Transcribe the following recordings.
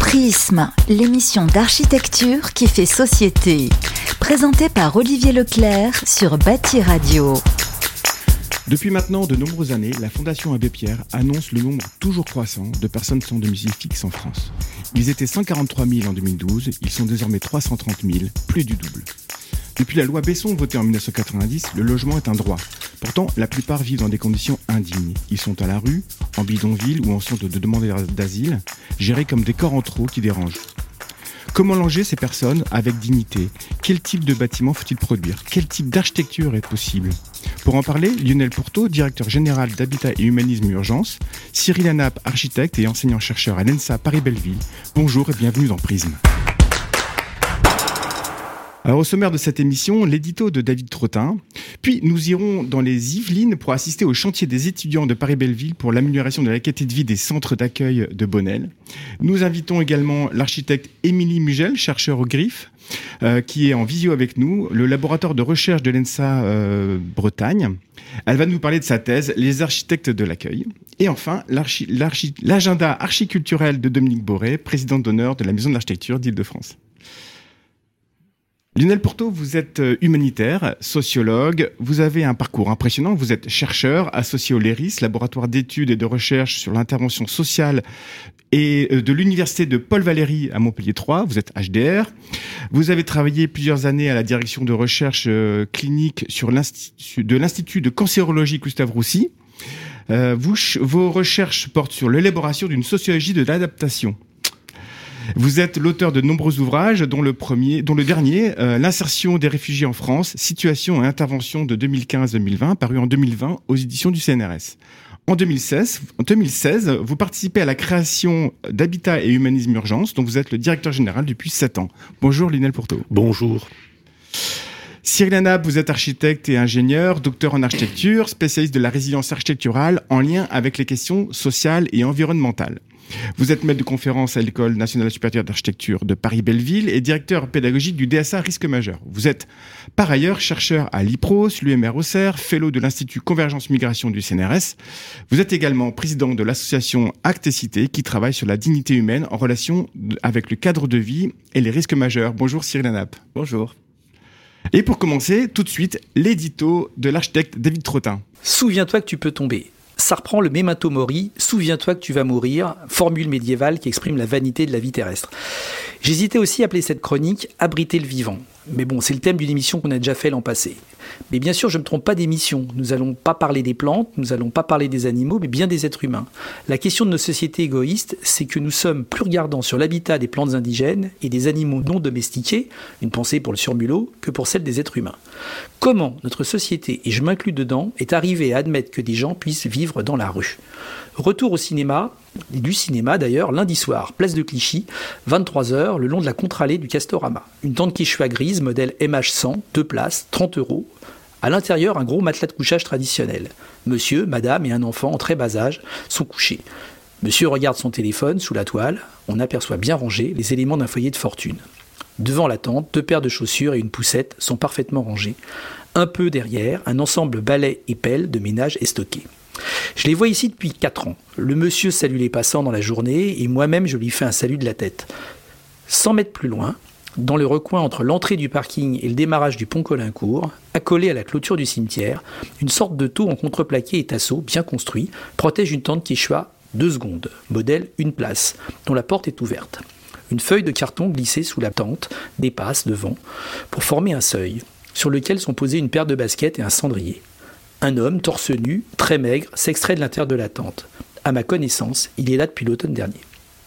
Prisme, l'émission d'architecture qui fait société. Présentée par Olivier Leclerc sur Bâti Radio. Depuis maintenant de nombreuses années, la Fondation Abbé Pierre annonce le nombre toujours croissant de personnes sans domicile fixe en France. Ils étaient 143 000 en 2012, ils sont désormais 330 000, plus du double. Depuis la loi Besson votée en 1990, le logement est un droit. Pourtant, la plupart vivent dans des conditions indignes. Ils sont à la rue, en bidonville ou en centre de demandeurs d'asile, gérés comme des corps en trop qui dérangent. Comment loger ces personnes avec dignité ? Quel type de bâtiment faut-il produire ? Quel type d'architecture est possible ? Pour en parler, Lionel Pourteau, directeur général d'Habitat et Humanisme Urgence, Cyril Hanap, architecte et enseignant-chercheur à l'ENSA Paris-Belleville. Bonjour et bienvenue dans Prisme. Alors, au sommaire de cette émission, l'édito de David Trottin. Puis, nous irons dans les Yvelines pour assister au chantier des étudiants de Paris-Belleville pour l'amélioration de la qualité de vie des centres d'accueil de Bonnel. Nous invitons également l'architecte Émilie Mugel, chercheur au GRIF, qui est en visio avec nous, le laboratoire de recherche de l'ENSA Bretagne. Elle va nous parler de sa thèse, Les architectes de l'accueil. Et enfin, l'agenda archiculturel de Dominique Boré, présidente d'honneur de la Maison de l'Architecture d'Île-de-France. Lionel Pourteau, vous êtes humanitaire, sociologue, vous avez un parcours impressionnant, vous êtes chercheur associé au LERIS, laboratoire d'études et de recherche sur l'intervention sociale et de l'université de Paul Valéry à Montpellier 3, vous êtes HDR. Vous avez travaillé plusieurs années à la direction de recherche clinique de l'Institut de cancérologie Gustave Roussy. Vos recherches portent sur l'élaboration d'une sociologie de l'adaptation. Vous êtes l'auteur de nombreux ouvrages, dont le dernier, L'insertion des réfugiés en France, situation et intervention de 2015-2020, paru en 2020 aux éditions du CNRS. En 2016, vous participez à la création d'Habitat et Humanisme Urgence, dont vous êtes le directeur général depuis 7 ans. Bonjour Lionel Pourteau. Bonjour. Cyril Hanap, vous êtes architecte et ingénieur, docteur en architecture, spécialiste de la résilience architecturale en lien avec les questions sociales et environnementales. Vous êtes maître de conférence à l'École nationale supérieure d'architecture de Paris-Belleville et directeur pédagogique du DSA Risque Majeur. Vous êtes par ailleurs chercheur à l'IPROS, l'UMR Auxerre, fellow de l'Institut Convergence Migration du CNRS. Vous êtes également président de l'association Actes et Cité qui travaille sur la dignité humaine en relation avec le cadre de vie et les risques majeurs. Bonjour Cyril Hanap. Bonjour. Et pour commencer, tout de suite, l'édito de l'architecte David Trottin. Souviens-toi que tu peux tomber. Ça reprend le memento mori, souviens-toi que tu vas mourir, formule médiévale qui exprime la vanité de la vie terrestre. J'hésitais aussi à appeler cette chronique « Abriter le vivant ». Mais bon, c'est le thème d'une émission qu'on a déjà fait l'an passé. Mais bien sûr, je ne me trompe pas d'émission. Nous n'allons pas parler des plantes, nous n'allons pas parler des animaux, mais bien des êtres humains. La question de nos sociétés égoïstes, c'est que nous sommes plus regardants sur l'habitat des plantes indigènes et des animaux non domestiqués, une pensée pour le surmulot, que pour celle des êtres humains. Comment notre société, et je m'inclus dedans, est arrivée à admettre que des gens puissent vivre dans la rue ? Retour au cinéma, et du cinéma d'ailleurs, lundi soir, place de Clichy, 23h, le long de la contre-allée du Castorama. Une tente Quechua grise, modèle MH100, 2 places, 30 €. À l'intérieur, un gros matelas de couchage traditionnel. Monsieur, madame et un enfant en très bas âge sont couchés. Monsieur regarde son téléphone sous la toile. On aperçoit bien rangés les éléments d'un foyer de fortune. Devant la tente, 2 paires de chaussures et une poussette sont parfaitement rangés. Un peu derrière, un ensemble balai et pelle de ménage est stocké. Je les vois ici depuis 4 ans. Le monsieur salue les passants dans la journée et moi-même je lui fais un salut de la tête. 100 mètres plus loin, dans le recoin entre l'entrée du parking et le démarrage du pont Colincourt, accolé à la clôture du cimetière, une sorte de taux en contreplaqué et tasseau bien construit protège une tente Quechua 2 secondes, modèle 1 place, dont la porte est ouverte. Une feuille de carton glissée sous la tente dépasse devant pour former un seuil, sur lequel sont posées une paire de baskets et un cendrier. Un homme, torse nu, très maigre, s'extrait de l'intérieur de la tente. À ma connaissance, il est là depuis l'automne dernier.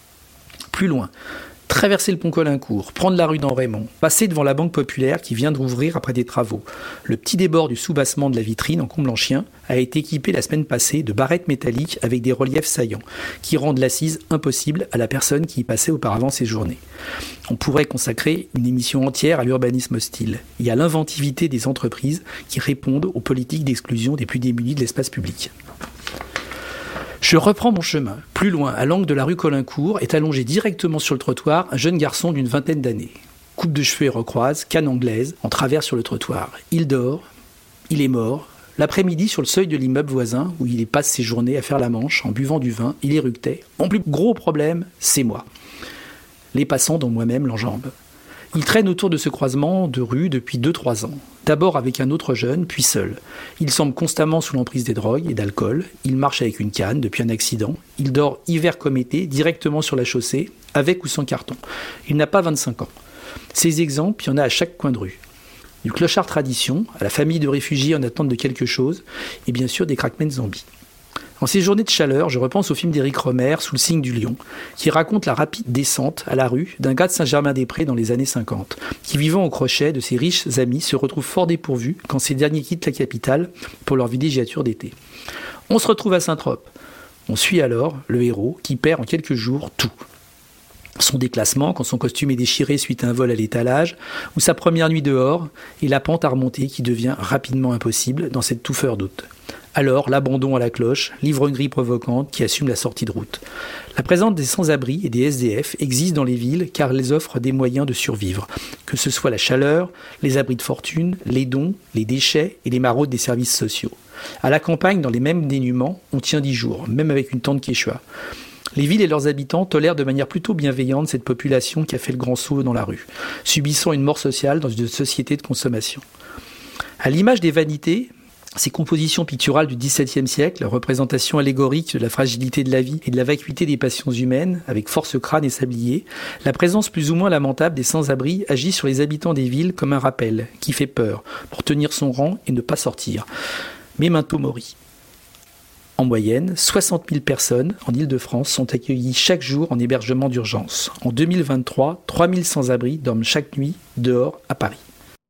Plus loin, traverser le pont Colincourt, prendre la rue d'En-Raymond, passer devant la Banque Populaire qui vient de rouvrir après des travaux. Le petit débord du sous-bassement de la vitrine en comble-en-chien a été équipé la semaine passée de barrettes métalliques avec des reliefs saillants qui rendent l'assise impossible à la personne qui y passait auparavant ses journées. On pourrait consacrer une émission entière à l'urbanisme hostile et à l'inventivité des entreprises qui répondent aux politiques d'exclusion des plus démunis de l'espace public. Je reprends mon chemin. Plus loin, à l'angle de la rue Colincourt, est allongé directement sur le trottoir un jeune garçon d'une 20aine d'années. Coupe de cheveux et recroise, canne anglaise, en travers sur le trottoir. Il dort, il est mort. L'après-midi, sur le seuil de l'immeuble voisin, où il passe ses journées à faire la manche en buvant du vin, il éructait. Mon plus gros problème, c'est moi. Les passants, dont moi-même, l'enjambent. Il traîne autour de ce croisement de rue depuis 2-3 ans. D'abord avec un autre jeune, puis seul. Il semble constamment sous l'emprise des drogues et d'alcool. Il marche avec une canne depuis un accident. Il dort hiver comme été, directement sur la chaussée, avec ou sans carton. Il n'a pas 25 ans. Ces exemples, il y en a à chaque coin de rue. Du clochard tradition, à la famille de réfugiés en attente de quelque chose, et bien sûr des crackmen zombies. En ces journées de chaleur, je repense au film d'Éric Rohmer, Sous le signe du lion, qui raconte la rapide descente à la rue d'un gars de Saint-Germain-des-Prés dans les années 50, qui vivant au crochet de ses riches amis se retrouve fort dépourvu quand ces derniers quittent la capitale pour leur villégiature d'été. On se retrouve à Saint-Trope. On suit alors le héros qui perd en quelques jours tout. Son déclassement quand son costume est déchiré suite à un vol à l'étalage, ou sa première nuit dehors, et la pente à remonter qui devient rapidement impossible dans cette touffeur d'août. Alors, l'abandon à la cloche, l'ivrognerie provocante qui assume la sortie de route. La présence des sans-abri et des SDF existe dans les villes car elles offrent des moyens de survivre, que ce soit la chaleur, les abris de fortune, les dons, les déchets et les maraudes des services sociaux. À la campagne, dans les mêmes dénûments, on tient 10 jours, même avec une tente quechua. Les villes et leurs habitants tolèrent de manière plutôt bienveillante cette population qui a fait le grand saut dans la rue, subissant une mort sociale dans une société de consommation. À l'image des vanités, ces compositions picturales du XVIIe siècle, représentation allégorique de la fragilité de la vie et de la vacuité des passions humaines, avec force crâne et sablier, la présence plus ou moins lamentable des sans-abri agit sur les habitants des villes comme un rappel, qui fait peur, pour tenir son rang et ne pas sortir. Memento Mori. En moyenne, 60 000 personnes en Île-de-France sont accueillies chaque jour en hébergement d'urgence. En 2023, 3 000 sans-abri dorment chaque nuit dehors à Paris.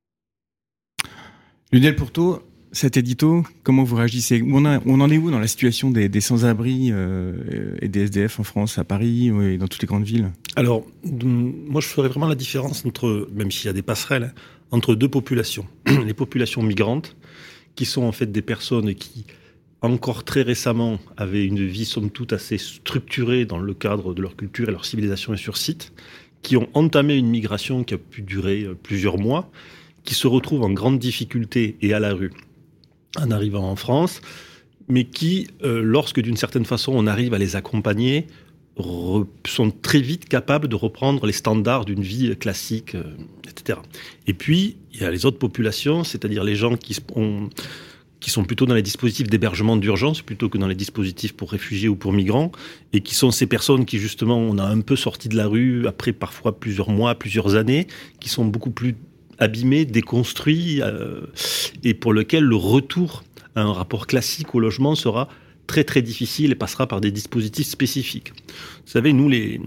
Lionel Pourtot, cet édito, comment vous réagissez ? On en est où dans la situation des sans-abri et des SDF en France, à Paris et dans toutes les grandes villes ? Alors, moi je ferais vraiment la différence entre, même s'il y a des passerelles, entre deux populations. Les populations migrantes, qui sont en fait des personnes qui, encore très récemment, avaient une vie somme toute assez structurée dans le cadre de leur culture et leur civilisation et sur site, qui ont entamé une migration qui a pu durer plusieurs mois, qui se retrouvent en grande difficulté et à la rue en arrivant en France, mais qui, lorsque d'une certaine façon on arrive à les accompagner, sont très vite capables de reprendre les standards d'une vie classique, etc. Et puis, il y a les autres populations, c'est-à-dire les gens qui sont plutôt dans les dispositifs d'hébergement d'urgence plutôt que dans les dispositifs pour réfugiés ou pour migrants, et qui sont ces personnes qui, justement, on a un peu sorti de la rue après parfois plusieurs mois, plusieurs années, qui sont beaucoup plus abîmés, déconstruits, et pour lequel le retour à un rapport classique au logement sera très très difficile et passera par des dispositifs spécifiques. Vous savez, les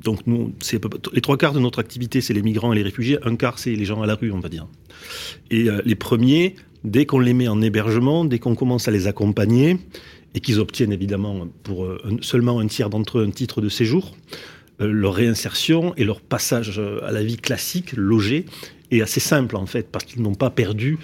3/4 de notre activité, c'est les migrants et les réfugiés, 1/4, c'est les gens à la rue, on va dire. Et les premiers, dès qu'on les met en hébergement, dès qu'on commence à les accompagner, et qu'ils obtiennent évidemment pour seulement un tiers d'entre eux un titre de séjour, leur réinsertion et leur passage à la vie classique, logée, est assez simple en fait, parce qu'ils n'ont pas perdu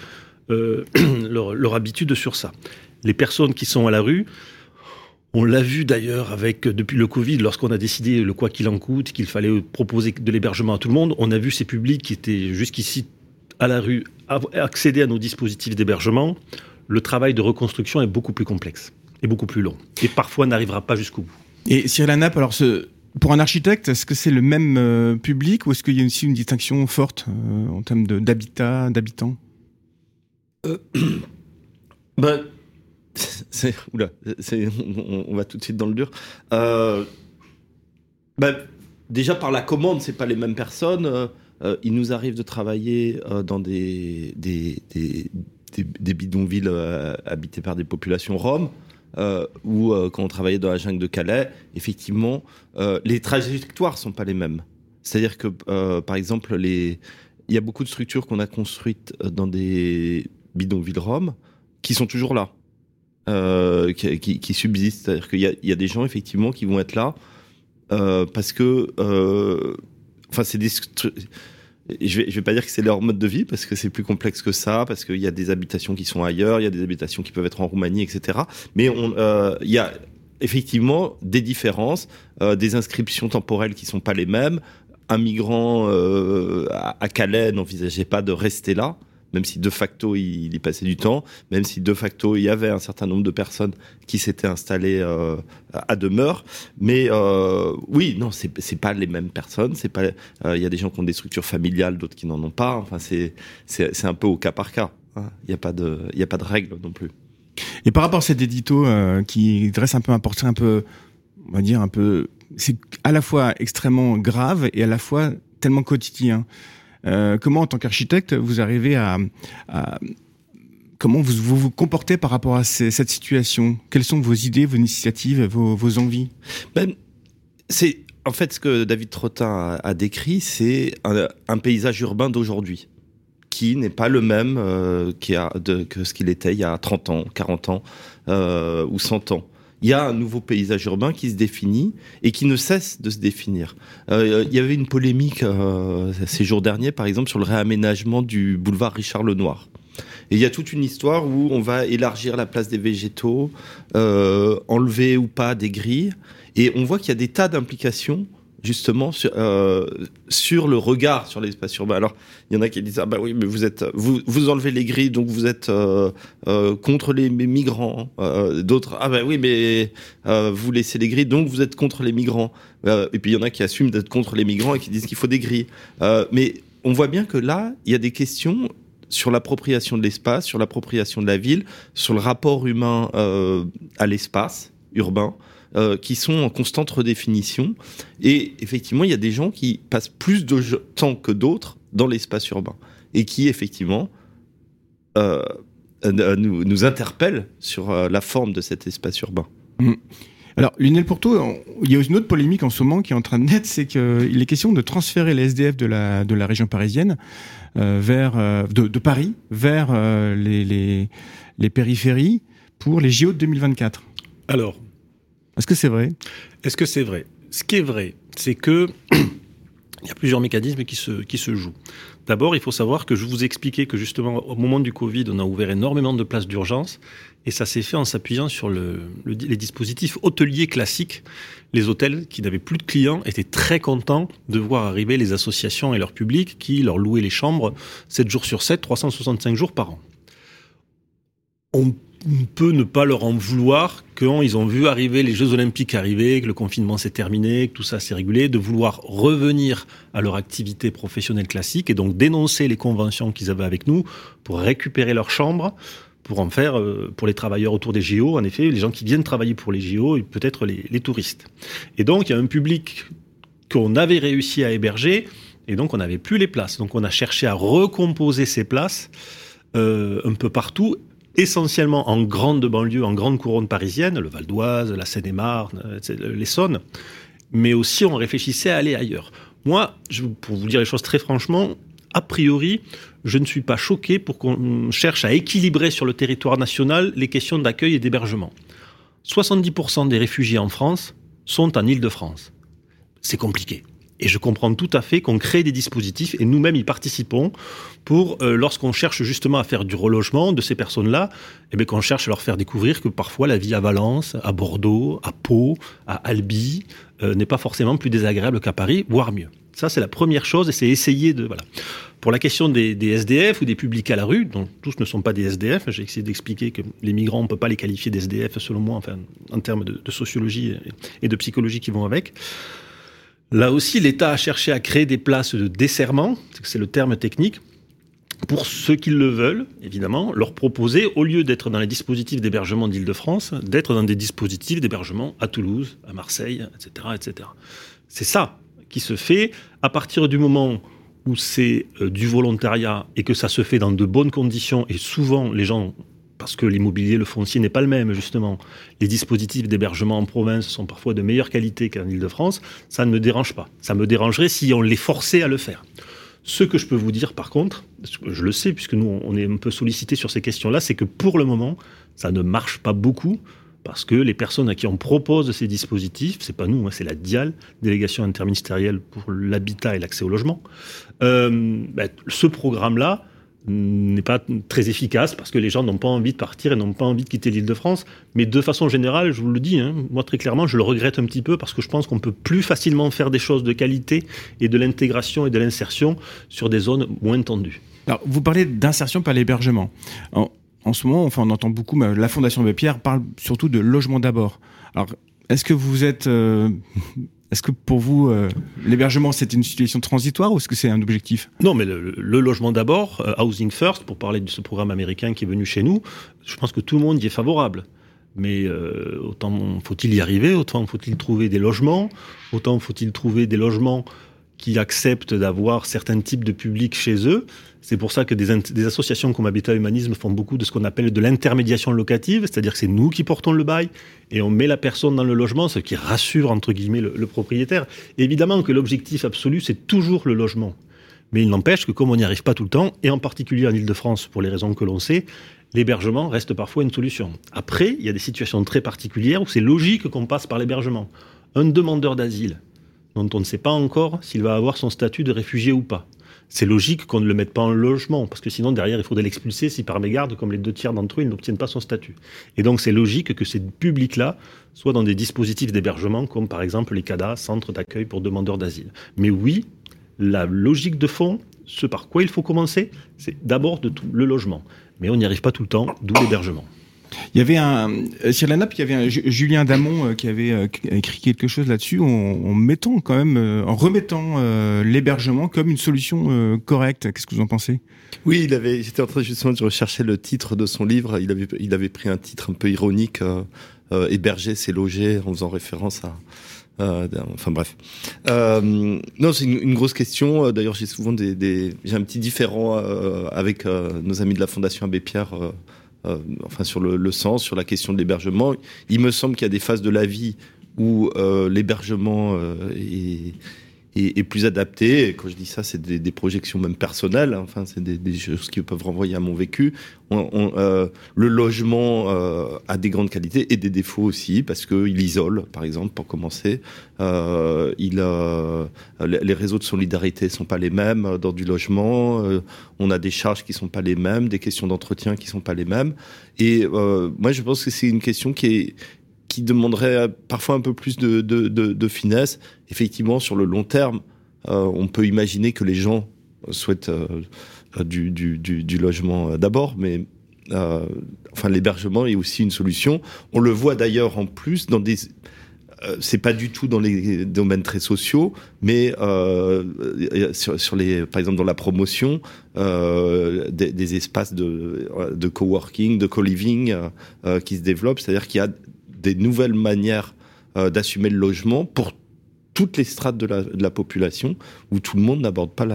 leur habitude sur ça. Les personnes qui sont à la rue, on l'a vu d'ailleurs depuis le Covid, lorsqu'on a décidé le quoi qu'il en coûte, qu'il fallait proposer de l'hébergement à tout le monde, on a vu ces publics qui étaient jusqu'ici à la rue accéder à nos dispositifs d'hébergement. Le travail de reconstruction est beaucoup plus complexe et beaucoup plus long, et parfois n'arrivera pas jusqu'au bout. Et Cyril Hanap, alors pour un architecte, est-ce que c'est le même public ou est-ce qu'il y a aussi une distinction forte en termes d'habitat, d'habitants ? On va tout de suite dans le dur. Déjà par la commande, c'est pas les mêmes personnes. Il nous arrive de travailler dans des bidonvilles habités par des populations roms, ou quand on travaillait dans la jungle de Calais, effectivement, les trajectoires sont pas les mêmes. C'est-à-dire que, par exemple, il y a beaucoup de structures qu'on a construites dans des bidonvilles roms qui sont toujours là. Qui subsistent, c'est-à-dire qu'il y a des gens effectivement qui vont être là parce que c'est je vais pas dire que c'est leur mode de vie parce que c'est plus complexe que ça, parce qu'il y a des habitations qui sont ailleurs, il y a des habitations qui peuvent être en Roumanie, etc. Mais il y a effectivement des différences, des inscriptions temporelles qui sont pas les mêmes. Un migrant à Calais n'envisageait pas de rester là, même si de facto il y passait du temps, même si de facto il y avait un certain nombre de personnes qui s'étaient installées à demeure. Mais oui, non, c'est pas les mêmes personnes. C'est pas. Il y a des gens qui ont des structures familiales, d'autres qui n'en ont pas. Enfin, c'est un peu au cas par cas. Il y a pas de règle non plus. Et par rapport à cet édito qui dresse un peu un portrait un peu, on va dire un peu, c'est à la fois extrêmement grave et à la fois tellement quotidien. Comment, en tant qu'architecte, vous arrivez à comment vous comportez par rapport à cette situation? Quelles sont vos idées, vos initiatives, vos envies? C'est en fait ce que David Trottin a décrit, c'est un paysage urbain d'aujourd'hui qui n'est pas le même que ce qu'il était il y a 30 ans, 40 ans ou 100 ans. Il y a un nouveau paysage urbain qui se définit et qui ne cesse de se définir. Il y avait une polémique ces jours derniers, par exemple, sur le réaménagement du boulevard Richard Lenoir. Et il y a toute une histoire où on va élargir la place des végétaux, enlever ou pas des grilles. Et on voit qu'il y a des tas d'implications justement sur le regard sur l'espace urbain. Alors, il y en a qui disent oui, mais vous enlevez les grilles, donc vous êtes contre les migrants. D'autres oui, mais vous laissez les grilles, donc vous êtes contre les migrants. Et puis il y en a qui assument d'être contre les migrants et qui disent qu'il faut des grilles. Mais on voit bien que là, il y a des questions sur l'appropriation de l'espace, sur l'appropriation de la ville, sur le rapport humain à l'espace urbain. Qui sont en constante redéfinition. Et effectivement, il y a des gens qui passent plus de temps que d'autres dans l'espace urbain et qui, effectivement, nous interpellent sur la forme de cet espace urbain. Alors, Lionel Pourtot, il y a une autre polémique en ce moment qui est en train de naître, c'est qu'il est question de transférer les SDF de la région parisienne de Paris vers les périphéries pour les JO de 2024. Alors, est-ce que c'est vrai ? Est-ce que c'est vrai ? Ce qui est vrai, c'est que il y a plusieurs mécanismes qui se jouent. D'abord, il faut savoir que je vous expliquais que justement, au moment du Covid, on a ouvert énormément de places d'urgence et ça s'est fait en s'appuyant sur les dispositifs hôteliers classiques. Les hôtels qui n'avaient plus de clients étaient très contents de voir arriver les associations et leur public qui leur louaient les chambres 7 jours sur 7, 365 jours par an. On peut ne pas leur en vouloir quand ils ont vu arriver les Jeux Olympiques arriver, que le confinement s'est terminé, que tout ça s'est régulé, de vouloir revenir à leur activité professionnelle classique et donc dénoncer les conventions qu'ils avaient avec nous pour récupérer leurs chambres, pour en faire, pour les travailleurs autour des JO, en effet, les gens qui viennent travailler pour les JO et peut-être les touristes. Et donc, il y a un public qu'on avait réussi à héberger et donc on n'avait plus les places. Donc, on a cherché à recomposer ces places un peu partout, essentiellement en grande banlieue, en grande couronne parisienne, le Val d'Oise, la Seine-et-Marne, l'Essonne, mais aussi on réfléchissait à aller ailleurs. Moi, pour vous dire les choses très franchement, a priori, je ne suis pas choqué pour qu'on cherche à équilibrer sur le territoire national les questions d'accueil et d'hébergement. 70% des réfugiés en France sont en Île-de-France. C'est compliqué. Et je comprends tout à fait qu'on crée des dispositifs, et nous-mêmes y participons, pour, lorsqu'on cherche justement à faire du relogement de ces personnes-là, eh bien, qu'on cherche à leur faire découvrir que parfois la vie à Valence, à Bordeaux, à Pau, à Albi, n'est pas forcément plus désagréable qu'à Paris, voire mieux. Ça, c'est la première chose, et c'est essayer de... Voilà. Pour la question des SDF ou des publics à la rue, dont tous ne sont pas des SDF, j'ai essayé d'expliquer que les migrants, on ne peut pas les qualifier des SDF, selon moi, enfin, en termes de sociologie et de psychologie qui vont avec. Là aussi, l'État a cherché à créer des places de desserrement, c'est le terme technique, pour ceux qui le veulent, évidemment, leur proposer, au lieu d'être dans les dispositifs d'hébergement d'Île-de-France, d'être dans des dispositifs d'hébergement à Toulouse, à Marseille, etc., etc. C'est ça qui se fait à partir du moment où c'est du volontariat et que ça se fait dans de bonnes conditions, et souvent les gens... Parce que l'immobilier, le foncier n'est pas le même, justement. Les dispositifs d'hébergement en province sont parfois de meilleure qualité qu'en Île-de-France. Ça ne me dérange pas. Ça me dérangerait si on les forçait à le faire. Ce que je peux vous dire, par contre, je le sais, puisque nous, on est un peu sollicités sur ces questions-là, c'est que pour le moment, ça ne marche pas beaucoup, parce que les personnes à qui on propose ces dispositifs, c'est pas nous, c'est la DIAL, Délégation interministérielle pour l'habitat et l'accès au logement, ce programme-là, n'est pas très efficace parce que les gens n'ont pas envie de partir et n'ont pas envie de quitter l'Île-de-France. Mais de façon générale, je vous le dis, moi très clairement, je le regrette un petit peu parce que je pense qu'on peut plus facilement faire des choses de qualité et de l'intégration et de l'insertion sur des zones moins tendues. Alors, vous parlez d'insertion par l'hébergement. En ce moment, on entend beaucoup, mais la Fondation Abbé Pierre parle surtout de logement d'abord. Alors, est-ce que pour vous, l'hébergement, c'est une situation transitoire ou est-ce que c'est un objectif ? Non, mais le logement d'abord, Housing First, pour parler de ce programme américain qui est venu chez nous, je pense que tout le monde y est favorable. Mais autant faut-il y arriver, autant faut-il trouver des logements, autant faut-il trouver des logements qui acceptent d'avoir certains types de publics chez eux. C'est pour ça que des associations comme Habitat Humanisme font beaucoup de ce qu'on appelle de l'intermédiation locative, c'est-à-dire que c'est nous qui portons le bail et on met la personne dans le logement, ce qui rassure entre guillemets le propriétaire. Évidemment que l'objectif absolu, c'est toujours le logement. Mais il n'empêche que comme on n'y arrive pas tout le temps, et en particulier en Ile-de-France pour les raisons que l'on sait, l'hébergement reste parfois une solution. Après, il y a des situations très particulières où c'est logique qu'on passe par l'hébergement. Un demandeur d'asile dont on ne sait pas encore s'il va avoir son statut de réfugié ou pas. C'est logique qu'on ne le mette pas en logement, parce que sinon, derrière, il faudrait l'expulser si par mégarde, comme les 2/3 d'entre eux, ils n'obtiennent pas son statut. Et donc, c'est logique que ces publics-là soient dans des dispositifs d'hébergement, comme par exemple les CADA, centres d'accueil pour demandeurs d'asile. Mais oui, la logique de fond, ce par quoi il faut commencer, c'est d'abord le logement. Mais on n'y arrive pas tout le temps, d'où l'hébergement. Il y avait sur la nappe, il y avait Julien Damon qui avait écrit quelque chose là-dessus en remettant l'hébergement comme une solution correcte. Qu'est-ce que vous en pensez ? Oui, j'étais en train justement de rechercher le titre de son livre. Il avait pris un titre un peu ironique, héberger, c'est loger, en faisant référence à. Enfin bref. Non, c'est une grosse question. D'ailleurs, j'ai souvent j'ai un petit différend avec nos amis de la Fondation Abbé Pierre. Sur le sens, sur la question de l'hébergement. Il me semble qu'il y a des phases de la vie où l'hébergement est plus adapté. Et quand je dis ça, c'est des projections même personnelles. Enfin, c'est des choses qui peuvent renvoyer à mon vécu. Le logement a des grandes qualités et des défauts aussi, parce qu'il isole, par exemple, pour commencer. Les réseaux de solidarité sont pas les mêmes dans du logement. On a des charges qui sont pas les mêmes, des questions d'entretien qui sont pas les mêmes. Et moi, je pense que c'est une question qui demanderait parfois un peu plus de finesse. Effectivement, sur le long terme, on peut imaginer que les gens souhaitent du logement d'abord, mais l'hébergement est aussi une solution. On le voit d'ailleurs en plus dans des... c'est pas du tout dans les domaines très sociaux, mais par exemple dans la promotion, des espaces de coworking, de co-living qui se développent, c'est-à-dire qu'il y a des nouvelles manières d'assumer le logement pour toutes les strates de la population, où tout le monde n'aborde pas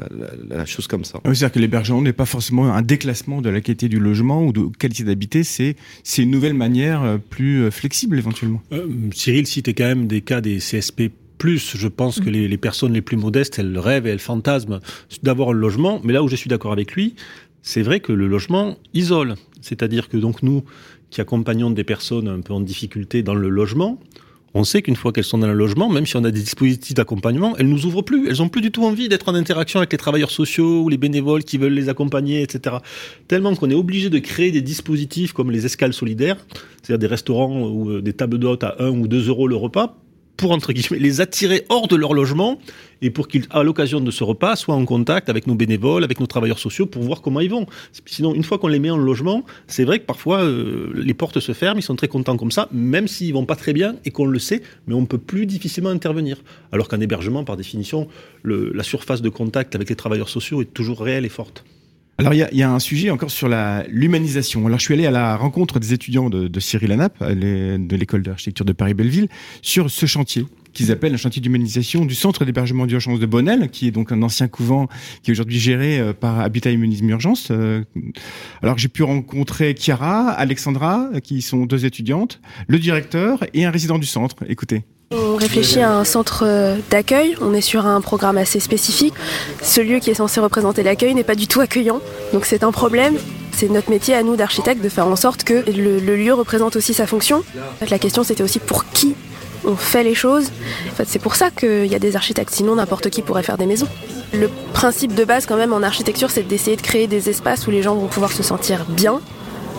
la chose comme ça. C'est-à-dire que l'hébergement n'est pas forcément un déclassement de la qualité du logement ou de qualité d'habiter, c'est une nouvelle manière plus flexible éventuellement. Cyril citait quand même des cas des CSP+. Je pense que les personnes les plus modestes, elles rêvent et elles fantasment d'avoir un logement, mais là où je suis d'accord avec lui, c'est vrai que le logement isole. C'est-à-dire que donc nous, qui accompagnons des personnes un peu en difficulté dans le logement, on sait qu'une fois qu'elles sont dans le logement, même si on a des dispositifs d'accompagnement, elles nous ouvrent plus. Elles ont plus du tout envie d'être en interaction avec les travailleurs sociaux ou les bénévoles qui veulent les accompagner, etc. Tellement qu'on est obligé de créer des dispositifs comme les escales solidaires, c'est-à-dire des restaurants ou des tables d'hôtes à 1 ou 2 euros le repas, pour, entre guillemets, les attirer hors de leur logement et pour qu'ils, à l'occasion de ce repas, soient en contact avec nos bénévoles, avec nos travailleurs sociaux pour voir comment ils vont. Sinon, une fois qu'on les met en logement, c'est vrai que parfois, les portes se ferment, ils sont très contents comme ça, même s'ils vont pas très bien et qu'on le sait, mais on peut plus difficilement intervenir. Alors qu'en hébergement, par définition, la surface de contact avec les travailleurs sociaux est toujours réelle et forte. Alors, il y a un sujet encore sur l'humanisation. Alors, je suis allé à la rencontre des étudiants de Cyril Hanap, de l'école d'architecture de Paris-Belleville, sur ce chantier qu'ils appellent un chantier d'humanisation du centre d'hébergement d'urgence de Bonnel, qui est donc un ancien couvent qui est aujourd'hui géré par Habitat Humanisme Urgence. Alors, j'ai pu rencontrer Chiara, Alexandra, qui sont 2 étudiantes, le directeur et un résident du centre. Écoutez. On réfléchit à un centre d'accueil, on est sur un programme assez spécifique. Ce lieu qui est censé représenter l'accueil n'est pas du tout accueillant, donc c'est un problème. C'est notre métier à nous d'architectes de faire en sorte que le lieu représente aussi sa fonction. La question c'était aussi pour qui on fait les choses. En fait, c'est pour ça qu'il y a des architectes, sinon n'importe qui pourrait faire des maisons. Le principe de base quand même en architecture, c'est d'essayer de créer des espaces où les gens vont pouvoir se sentir bien.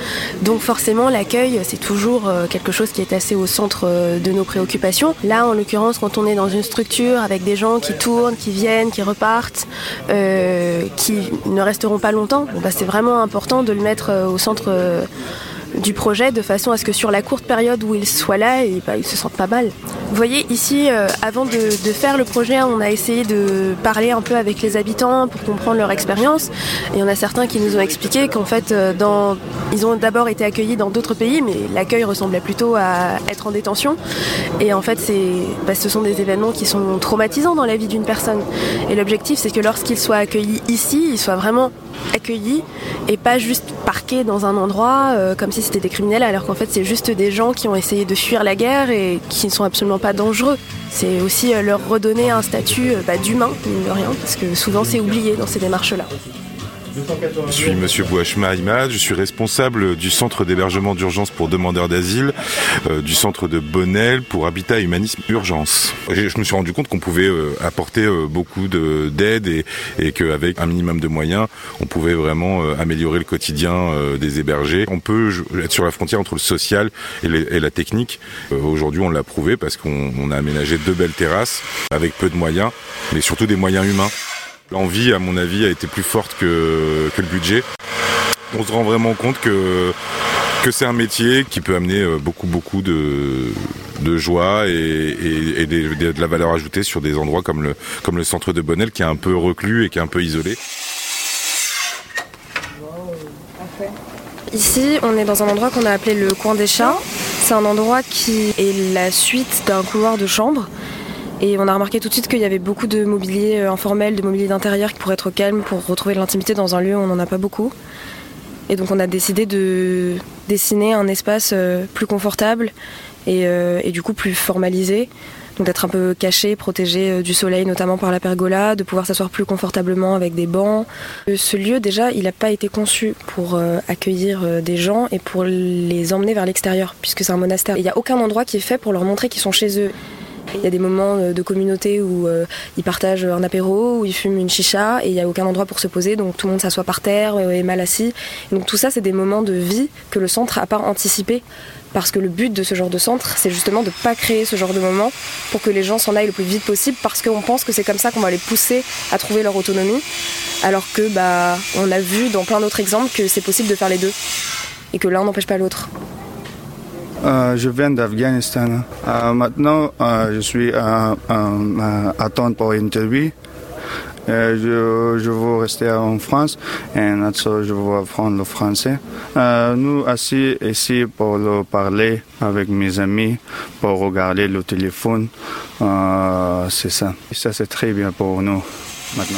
Donc forcément, l'accueil, c'est toujours quelque chose qui est assez au centre de nos préoccupations. Là, en l'occurrence, quand on est dans une structure avec des gens qui tournent, qui viennent, qui repartent, qui ne resteront pas longtemps, c'est vraiment important de le mettre au centre du projet, de façon à ce que sur la courte période où ils soient là, ils se sentent pas mal. Vous voyez, ici, avant de faire le projet, on a essayé de parler un peu avec les habitants pour comprendre leur expérience. Et il y en a certains qui nous ont expliqué qu'en fait, ils ont d'abord été accueillis dans d'autres pays, mais l'accueil ressemblait plutôt à être en détention. Et en fait, ce sont des événements qui sont traumatisants dans la vie d'une personne. Et l'objectif, c'est que lorsqu'ils soient accueillis ici, ils soient vraiment accueillis et pas juste parqués dans un endroit comme si c'était des criminels, alors qu'en fait c'est juste des gens qui ont essayé de fuir la guerre et qui ne sont absolument pas dangereux. C'est aussi leur redonner un statut d'humain, mine de rien, parce que souvent c'est oublié dans ces démarches-là. Je suis Monsieur Bouachma Imad, je suis responsable du centre d'hébergement d'urgence pour demandeurs d'asile, du centre de Bonnel pour Habitat et Humanisme Urgence. Je me suis rendu compte qu'on pouvait apporter beaucoup d'aide et qu'avec un minimum de moyens, on pouvait vraiment améliorer le quotidien des hébergés. On peut être sur la frontière entre le social et la technique. Aujourd'hui, on l'a prouvé parce qu'on a aménagé 2 belles terrasses avec peu de moyens, mais surtout des moyens humains. L'envie, à mon avis, a été plus forte que le budget. On se rend vraiment compte que c'est un métier qui peut amener beaucoup de joie et de la valeur ajoutée sur des endroits comme le centre de Bonnel, qui est un peu reclus et qui est un peu isolé. Ici, on est dans un endroit qu'on a appelé le coin des chats. C'est un endroit qui est la suite d'un couloir de chambres. Et on a remarqué tout de suite qu'il y avait beaucoup de mobilier informel, de mobilier d'intérieur qui pourrait être calme pour retrouver de l'intimité dans un lieu où on n'en a pas beaucoup. Et donc on a décidé de dessiner un espace plus confortable et du coup plus formalisé. Donc d'être un peu caché, protégé du soleil, notamment par la pergola, de pouvoir s'asseoir plus confortablement avec des bancs. Ce lieu, déjà, il n'a pas été conçu pour accueillir des gens et pour les emmener vers l'extérieur, puisque c'est un monastère. Il n'y a aucun endroit qui est fait pour leur montrer qu'ils sont chez eux. Il y a des moments de communauté où ils partagent un apéro, où ils fument une chicha, et il n'y a aucun endroit pour se poser, donc tout le monde s'assoit par terre, est mal assis. Et donc tout ça, c'est des moments de vie que le centre n'a pas anticipé. Parce que le but de ce genre de centre, c'est justement de ne pas créer ce genre de moment pour que les gens s'en aillent le plus vite possible, parce qu'on pense que c'est comme ça qu'on va les pousser à trouver leur autonomie, alors que on a vu dans plein d'autres exemples que c'est possible de faire les deux, et que l'un n'empêche pas l'autre. Je viens d'Afghanistan. Maintenant, je suis à attendre pour une interview. Je veux rester en France et je veux apprendre le français. Nous assis ici pour parler avec mes amis, pour regarder le téléphone. C'est ça. Et ça, c'est très bien pour nous maintenant.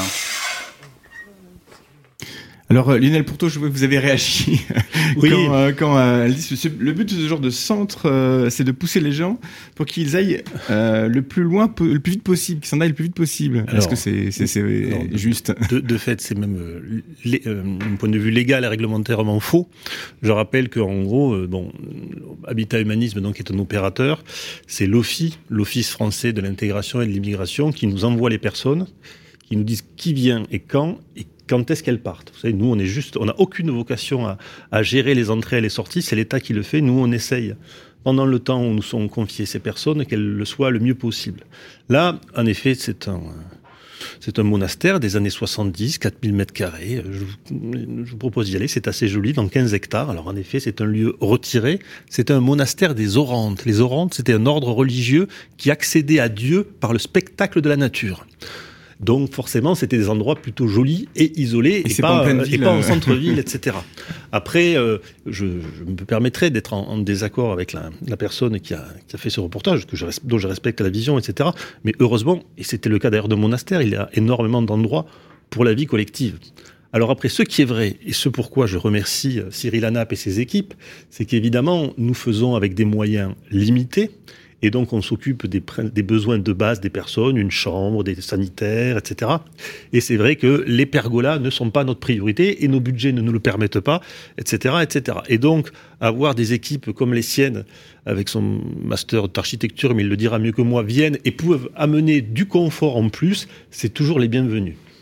Alors Lionel Pourteau, je vois que vous avez réagi oui. quand elle dit le but de ce genre de centre, c'est de pousser les gens pour qu'ils aillent le plus vite possible, qu'ils s'en aillent le plus vite possible. Alors, est-ce que c'est juste de fait, c'est même d'un point de vue légal et réglementairement faux. Je rappelle qu'en gros, Habitat Humanisme donc est un opérateur, c'est l'Office français de l'intégration et de l'immigration, qui nous envoie les personnes, qui nous disent qui vient et quand est-ce qu'elles partent. Vous savez, nous, on n'a aucune vocation à gérer les entrées et les sorties, c'est l'État qui le fait. Nous, on essaye, pendant le temps où nous sont confiées ces personnes, qu'elles le soient le mieux possible. Là, en effet, c'est un monastère des années 70, 4000 mètres carrés. Je vous propose d'y aller, c'est assez joli, dans 15 hectares. Alors, en effet, c'est un lieu retiré. C'est un monastère des Orantes. Les Orantes, c'était un ordre religieux qui accédait à Dieu par le spectacle de la nature. Donc forcément, c'était des endroits plutôt jolis et isolés, et pas en centre-ville, etc. Après, je me permettrais d'être en désaccord avec la personne qui a fait ce reportage, dont je respecte la vision, etc. Mais heureusement, et c'était le cas d'ailleurs de monastère, il y a énormément d'endroits pour la vie collective. Alors après, ce qui est vrai, et ce pourquoi je remercie Cyril Hanap et ses équipes, c'est qu'évidemment, nous faisons avec des moyens limités. Et donc, on s'occupe des besoins de base des personnes, une chambre, des sanitaires, etc. Et c'est vrai que les pergolas ne sont pas notre priorité et nos budgets ne nous le permettent pas, etc., etc. Et donc, avoir des équipes comme les siennes, avec son master d'architecture, mais il le dira mieux que moi, viennent et peuvent amener du confort en plus, c'est toujours les bienvenus.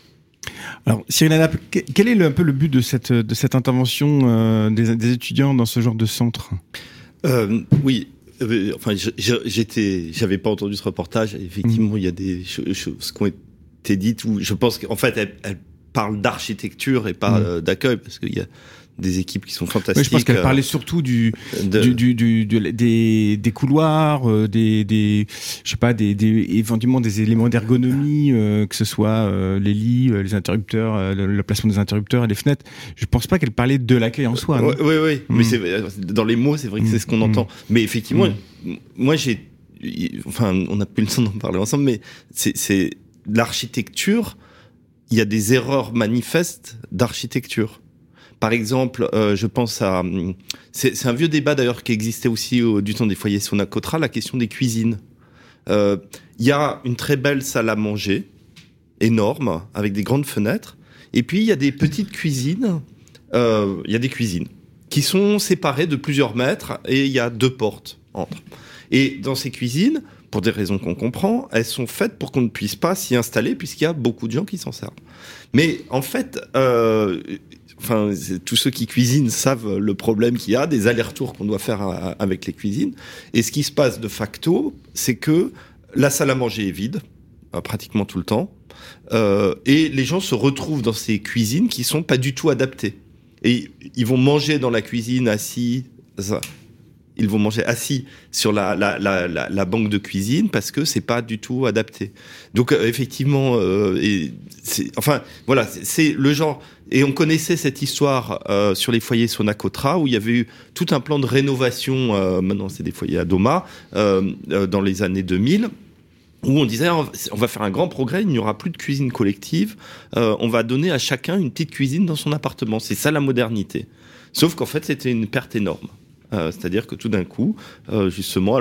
Alors, Cyril Hanap, quel est un peu le but de cette intervention des étudiants dans ce genre de centre ? Oui, enfin, j'avais pas entendu ce reportage. Effectivement, il y a des choses qui ont été dites où je pense qu'en fait, elle parle d'architecture et pas d'accueil, parce qu'il y a des équipes qui sont fantastiques. Oui, je pense qu'elle parlait surtout des couloirs, je sais pas, éventuellement des éléments d'ergonomie, que ce soit les lits, les interrupteurs, le placement des interrupteurs et les fenêtres. Je pense pas qu'elle parlait de l'accueil en soi. Oui. Mais dans les mots, c'est vrai que c'est ce qu'on entend. Mais effectivement, moi on n'a plus le temps d'en parler ensemble, mais c'est l'architecture. Il y a des erreurs manifestes d'architecture. Par exemple, je pense à... C'est un vieux débat d'ailleurs qui existait aussi du temps des foyers Sonacotra, la question des cuisines. Il y a une très belle salle à manger, énorme, avec des grandes fenêtres. Et puis, il y a des petites cuisines. Il y a des cuisines qui sont séparées de plusieurs mètres et il y a 2 portes entre. Et dans ces cuisines, pour des raisons qu'on comprend, elles sont faites pour qu'on ne puisse pas s'y installer puisqu'il y a beaucoup de gens qui s'en servent. Mais en fait... tous ceux qui cuisinent savent le problème qu'il y a, des allers-retours qu'on doit faire avec les cuisines. Et ce qui se passe de facto, c'est que la salle à manger est vide, pratiquement tout le temps, et les gens se retrouvent dans ces cuisines qui sont pas du tout adaptées. Et ils vont manger dans la cuisine assis. Ils vont manger assis sur la banque de cuisine parce que c'est pas du tout adapté. Donc effectivement, c'est le genre. Et on connaissait cette histoire sur les foyers Sonacotra où il y avait eu tout un plan de rénovation. Maintenant, c'est des foyers Adoma dans les années 2000. Où on disait on va faire un grand progrès, il n'y aura plus de cuisine collective, on va donner à chacun une petite cuisine dans son appartement. C'est ça la modernité. Sauf qu'en fait, c'était une perte énorme. C'est-à-dire que tout d'un coup, justement,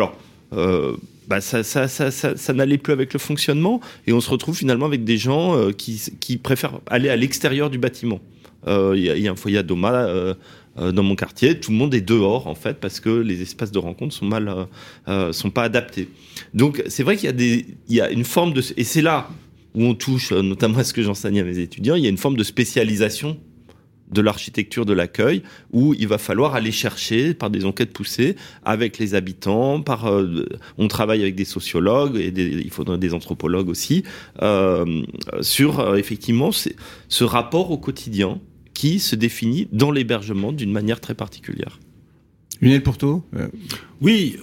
ça n'allait plus avec le fonctionnement et on se retrouve finalement avec des gens qui préfèrent aller à l'extérieur du bâtiment. Il y a un foyer à Doma dans mon quartier, tout le monde est dehors en fait parce que les espaces de rencontre sont pas adaptés. Donc c'est vrai qu'il y a une forme de, et c'est là où on touche notamment à ce que j'enseigne à mes étudiants, il y a une forme de spécialisation de l'architecture de l'accueil, où il va falloir aller chercher par des enquêtes poussées avec les habitants, on travaille avec des sociologues et il faudra des anthropologues aussi, sur effectivement ce rapport au quotidien qui se définit dans l'hébergement d'une manière très particulière. Lionel Pourteau Oui,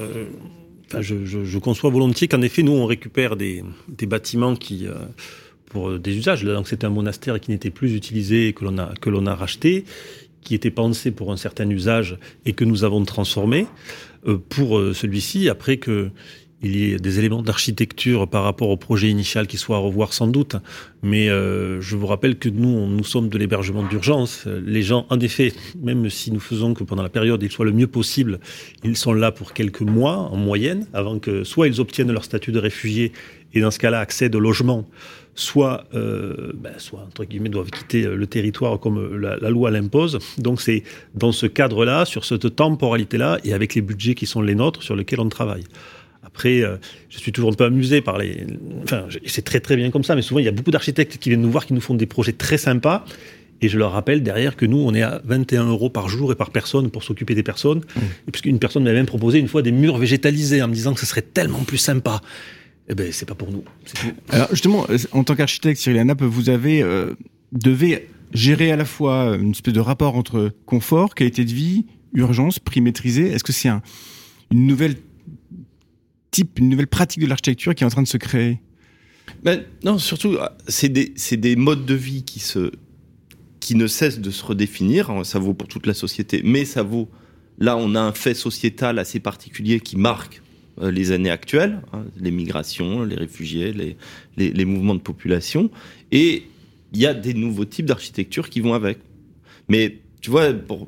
je conçois volontiers qu'en effet, nous, on récupère des bâtiments qui... pour des usages. Donc c'était un monastère qui n'était plus utilisé et que l'on a racheté, qui était pensé pour un certain usage et que nous avons transformé pour celui-ci, après qu'il y ait des éléments d'architecture par rapport au projet initial qui soient à revoir sans doute. Mais je vous rappelle que nous sommes de l'hébergement d'urgence. Les gens, en effet, même si nous faisons que pendant la période il soit le mieux possible, ils sont là pour quelques mois en moyenne, avant que soit ils obtiennent leur statut de réfugié et dans ce cas-là accèdent au logement, soit entre guillemets doivent quitter le territoire comme la loi l'impose. Donc c'est dans ce cadre-là, sur cette temporalité-là, et avec les budgets qui sont les nôtres, sur lesquels on travaille. Après, je suis toujours un peu amusé par c'est très très bien comme ça, mais souvent il y a beaucoup d'architectes qui viennent nous voir, qui nous font des projets très sympas, et je leur rappelle derrière que nous, on est à 21 € par jour et par personne pour s'occuper des personnes, et puisqu'une personne m'avait même proposé une fois des murs végétalisés en me disant que ce serait tellement plus sympa. Eh ben, c'est pas pour nous. Alors justement, en tant qu'architecte, Cyril Hanap, vous devez gérer à la fois une espèce de rapport entre confort, qualité de vie, urgence, prix maîtrisé. Est-ce que c'est une nouvelle pratique de l'architecture qui est en train de se créer ? Non, surtout, c'est des modes de vie qui ne cessent de se redéfinir. Ça vaut pour toute la société, mais ça vaut... Là, on a un fait sociétal assez particulier qui marque les années actuelles, les migrations, les réfugiés, les mouvements de population, et il y a des nouveaux types d'architecture qui vont avec. Mais tu vois, pour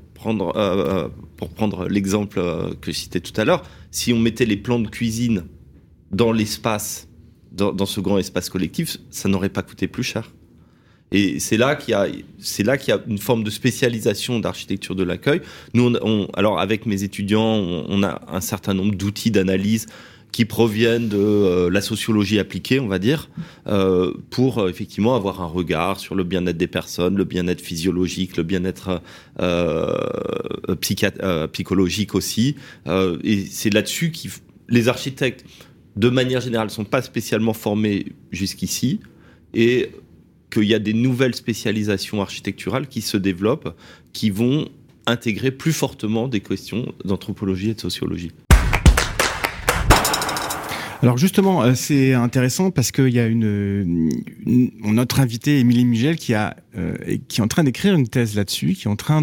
prendre l'exemple que je citais tout à l'heure, si on mettait les plans de cuisine dans l'espace, dans ce grand espace collectif, ça n'aurait pas coûté plus cher. Et c'est là qu'il y a une forme de spécialisation d'architecture de l'accueil. Nous, alors avec mes étudiants, on a un certain nombre d'outils d'analyse qui proviennent de la sociologie appliquée, on va dire, pour effectivement avoir un regard sur le bien-être des personnes, le bien-être physiologique, le bien-être psychologique aussi. Et c'est là-dessus que les architectes, de manière générale, ne sont pas spécialement formés jusqu'ici, et qu'il y a des nouvelles spécialisations architecturales qui se développent, qui vont intégrer plus fortement des questions d'anthropologie et de sociologie. Alors justement, c'est intéressant parce qu'il y a notre invité Émilie Mugel qui est en train d'écrire une thèse là-dessus, qui est en train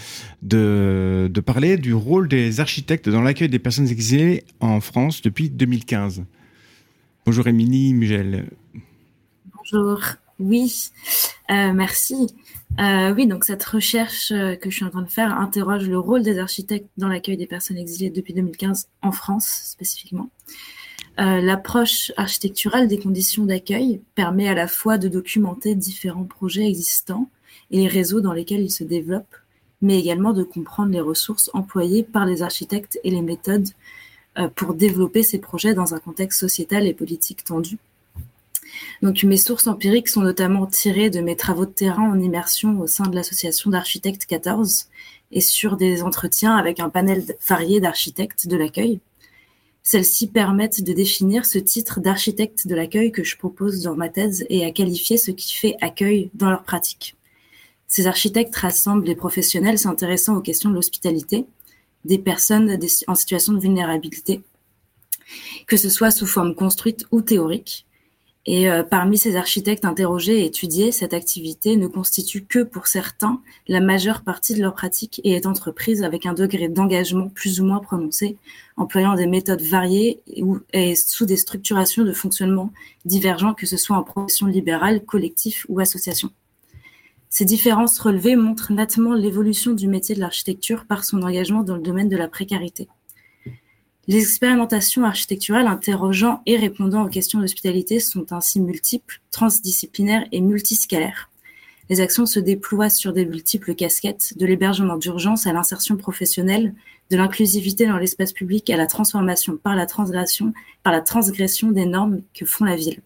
de parler du rôle des architectes dans l'accueil des personnes exilées en France depuis 2015. Bonjour Émilie Mugel. Bonjour. Oui, merci. Oui, donc cette recherche que je suis en train de faire interroge le rôle des architectes dans l'accueil des personnes exilées depuis 2015 en France spécifiquement. L'approche architecturale des conditions d'accueil permet à la fois de documenter différents projets existants et les réseaux dans lesquels ils se développent, mais également de comprendre les ressources employées par les architectes et les méthodes pour développer ces projets dans un contexte sociétal et politique tendu. Donc, mes sources empiriques sont notamment tirées de mes travaux de terrain en immersion au sein de l'association d'architectes 14 et sur des entretiens avec un panel varié d'architectes de l'accueil. Celles-ci permettent de définir ce titre d'architecte de l'accueil que je propose dans ma thèse et à qualifier ce qui fait accueil dans leur pratique. Ces architectes rassemblent les professionnels s'intéressant aux questions de l'hospitalité, des personnes en situation de vulnérabilité, que ce soit sous forme construite ou théorique. Et parmi ces architectes interrogés et étudiés, cette activité ne constitue que pour certains la majeure partie de leur pratique et est entreprise avec un degré d'engagement plus ou moins prononcé, employant des méthodes variées et sous des structurations de fonctionnement divergents, que ce soit en profession libérale, collectif ou association. Ces différences relevées montrent nettement l'évolution du métier de l'architecture par son engagement dans le domaine de la précarité. Les expérimentations architecturales interrogeant et répondant aux questions d'hospitalité sont ainsi multiples, transdisciplinaires et multiscalaires. Les actions se déploient sur des multiples casquettes, de l'hébergement d'urgence à l'insertion professionnelle, de l'inclusivité dans l'espace public à la transformation par la transgression des normes que font la ville.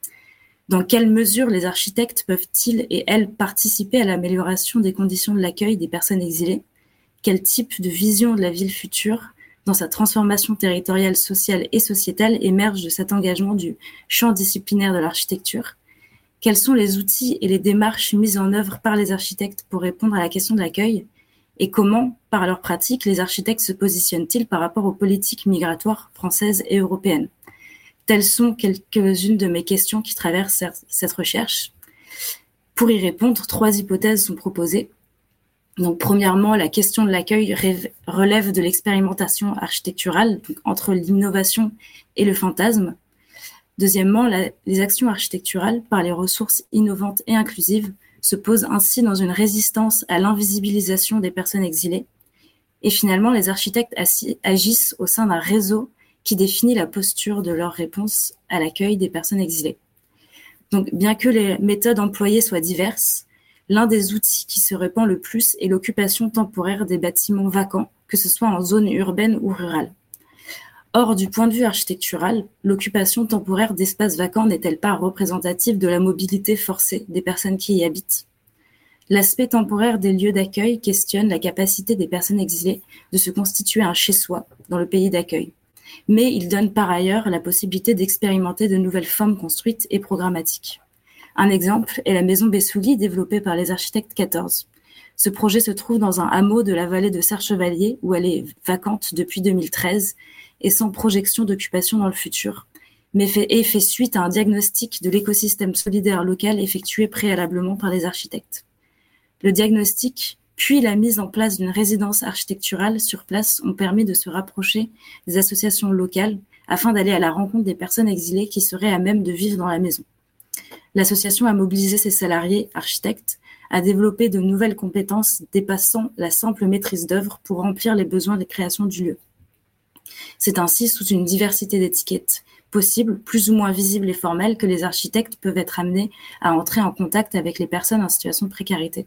Dans quelle mesure les architectes peuvent-ils et elles participer à l'amélioration des conditions de l'accueil des personnes exilées ? Quel type de vision de la ville future dans sa transformation territoriale, sociale et sociétale émerge de cet engagement du champ disciplinaire de l'architecture? Quels sont les outils et les démarches mises en œuvre par les architectes pour répondre à la question de l'accueil? Et comment, par leur pratique, les architectes se positionnent-ils par rapport aux politiques migratoires françaises et européennes? Telles sont quelques-unes de mes questions qui traversent cette recherche. Pour y répondre, 3 hypothèses sont proposées. Donc, premièrement, la question de l'accueil relève de l'expérimentation architecturale, donc entre l'innovation et le fantasme. Deuxièmement, les actions architecturales, par les ressources innovantes et inclusives, se posent ainsi dans une résistance à l'invisibilisation des personnes exilées. Et finalement, les architectes agissent au sein d'un réseau qui définit la posture de leur réponse à l'accueil des personnes exilées. Donc, bien que les méthodes employées soient diverses, l'un des outils qui se répand le plus est l'occupation temporaire des bâtiments vacants, que ce soit en zone urbaine ou rurale. Or, du point de vue architectural, l'occupation temporaire d'espaces vacants n'est-elle pas représentative de la mobilité forcée des personnes qui y habitent ? L'aspect temporaire des lieux d'accueil questionne la capacité des personnes exilées de se constituer un chez-soi dans le pays d'accueil. Mais il donne par ailleurs la possibilité d'expérimenter de nouvelles formes construites et programmatiques. Un exemple est la maison Bessouli développée par les architectes 14. Ce projet se trouve dans un hameau de la vallée de Serre-Chevalier où elle est vacante depuis 2013 et sans projection d'occupation dans le futur, mais fait suite à un diagnostic de l'écosystème solidaire local effectué préalablement par les architectes. Le diagnostic, puis la mise en place d'une résidence architecturale sur place ont permis de se rapprocher des associations locales afin d'aller à la rencontre des personnes exilées qui seraient à même de vivre dans la maison. L'association a mobilisé ses salariés architectes à développer de nouvelles compétences dépassant la simple maîtrise d'œuvre pour remplir les besoins de création du lieu. C'est ainsi sous une diversité d'étiquettes possibles, plus ou moins visibles et formelles, que les architectes peuvent être amenés à entrer en contact avec les personnes en situation de précarité.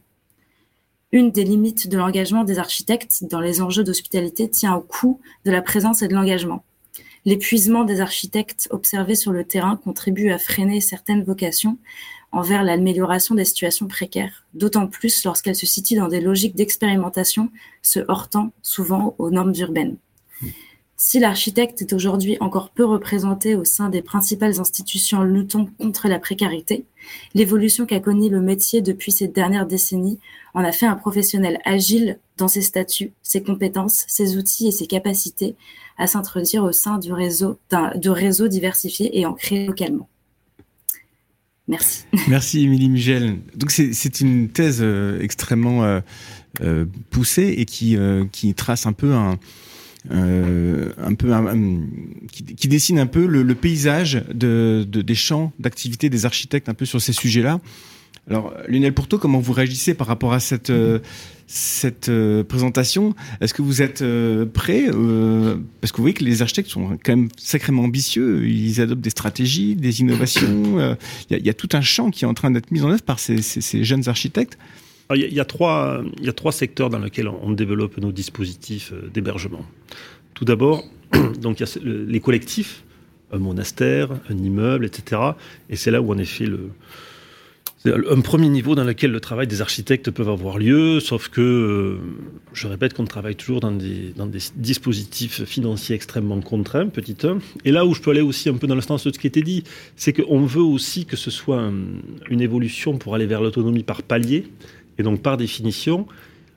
Une des limites de l'engagement des architectes dans les enjeux d'hospitalité tient au coût de la présence et de l'engagement. L'épuisement des architectes observés sur le terrain contribue à freiner certaines vocations envers l'amélioration des situations précaires, d'autant plus lorsqu'elles se situent dans des logiques d'expérimentation, se heurtant souvent aux normes urbaines. Si l'architecte est aujourd'hui encore peu représenté au sein des principales institutions luttant contre la précarité, l'évolution qu'a connue le métier depuis ces dernières décennies en a fait un professionnel agile dans ses statuts, ses compétences, ses outils et ses capacités à s'introduire au sein de réseaux diversifiés et ancrés localement. Merci. Merci Émilie Mugel. Donc c'est une thèse extrêmement poussée et qui trace un peu qui dessine un peu le paysage des champs d'activité des architectes un peu sur ces sujets-là. Alors Lionel Pourteau, comment vous réagissez par rapport à cette présentation? Est-ce que vous êtes prêt parce que vous voyez que les architectes sont quand même sacrément ambitieux, ils adoptent des stratégies, des innovations, il y a tout un champ qui est en train d'être mis en œuvre par ces jeunes architectes. Il y a trois secteurs dans lesquels on développe nos dispositifs d'hébergement. Tout d'abord, donc il y a les collectifs, un monastère, un immeuble, etc. Et c'est là où en effet c'est un premier niveau dans lequel le travail des architectes peut avoir lieu, sauf que, je répète qu'on travaille toujours dans des dispositifs financiers extrêmement contraints, petit 1. Et là où je peux aller aussi un peu dans le sens de ce qui était dit, c'est qu'on veut aussi que ce soit une évolution pour aller vers l'autonomie par palier. Et donc, par définition,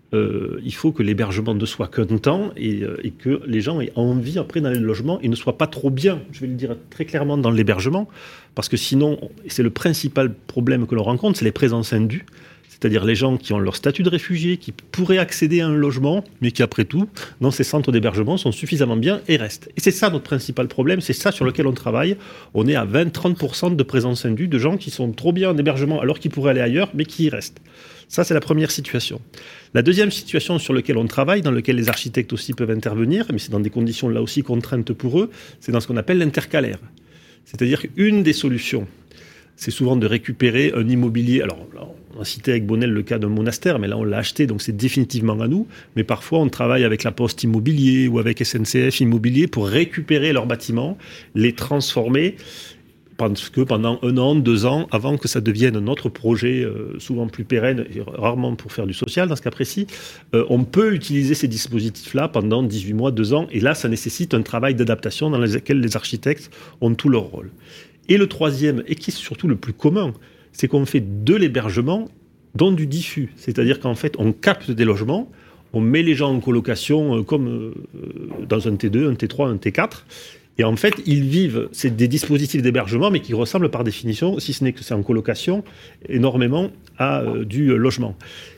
il faut que l'hébergement ne soit qu'un temps et que les gens aient envie, après, d'aller dans le logement et ne soient pas trop bien, je vais le dire très clairement, dans l'hébergement. Parce que sinon, c'est le principal problème que l'on rencontre, c'est les présences indues. C'est-à-dire les gens qui ont leur statut de réfugié, qui pourraient accéder à un logement, mais qui, après tout, dans ces centres d'hébergement, sont suffisamment bien et restent. Et c'est ça notre principal problème, c'est ça sur lequel on travaille. On est à 20-30% de présence indue de gens qui sont trop bien en hébergement alors qu'ils pourraient aller ailleurs, mais qui y restent. Ça, c'est la première situation. La deuxième situation sur laquelle on travaille, dans laquelle les architectes aussi peuvent intervenir, mais c'est dans des conditions là aussi contraintes pour eux, c'est dans ce qu'on appelle l'intercalaire. C'est-à-dire qu'une des solutions, c'est souvent de récupérer un immobilier. Alors, on a cité avec Bonnel le cas d'un monastère, mais là, on l'a acheté, donc c'est définitivement à nous. Mais parfois, on travaille avec la Poste Immobilier ou avec SNCF Immobilier pour récupérer leurs bâtiments, les transformer, parce que pendant 1 an, 2 ans, avant que ça devienne notre projet, souvent plus pérenne, et rarement pour faire du social dans ce cas précis, on peut utiliser ces dispositifs-là pendant 18 mois, 2 ans. Et là, ça nécessite un travail d'adaptation dans lequel les architectes ont tout leur rôle. Et le troisième, et qui est surtout le plus commun, c'est qu'on fait de l'hébergement dans du diffus. C'est-à-dire qu'en fait, on capte des logements, on met les gens en colocation comme dans un T2, un T3, un T4. Et en fait, ils vivent, c'est des dispositifs d'hébergement, mais qui ressemblent par définition, si ce n'est que c'est en colocation, énormément à du logement.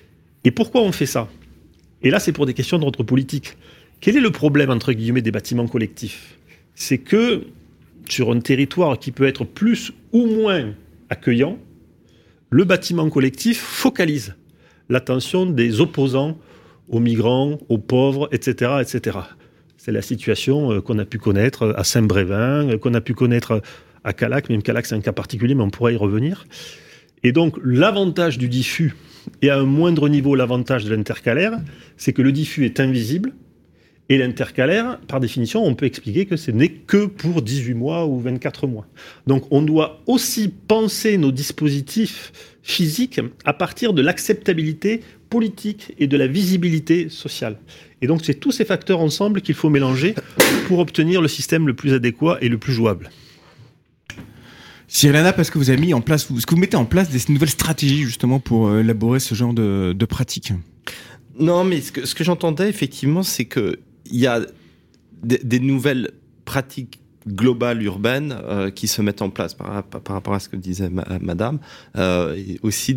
Et pourquoi on fait ça? Et là, c'est pour des questions d'ordre politique. Quel est le problème, entre guillemets, des bâtiments collectifs? C'est que sur un territoire qui peut être plus ou moins accueillant, le bâtiment collectif focalise l'attention des opposants aux migrants, aux pauvres, etc., etc. C'est la situation qu'on a pu connaître à Saint-Brévin, qu'on a pu connaître à Callac, même Callac c'est un cas particulier, mais on pourra y revenir. Et donc l'avantage du diffus, et à un moindre niveau l'avantage de l'intercalaire, c'est que le diffus est invisible, et l'intercalaire, par définition, on peut expliquer que ce n'est que pour 18 mois ou 24 mois. Donc on doit aussi penser nos dispositifs physiques à partir de l'acceptabilité politique et de la visibilité sociale. Et donc c'est tous ces facteurs ensemble qu'il faut mélanger pour obtenir le système le plus adéquat et le plus jouable. Cyril Hanna, parce que vous avez mis en place, est-ce que vous mettez en place des nouvelles stratégies justement pour élaborer ce genre de pratiques? Non, mais ce que j'entendais effectivement, c'est que il y a des nouvelles pratiques globales urbaines qui se mettent en place par rapport à ce que disait Madame, et aussi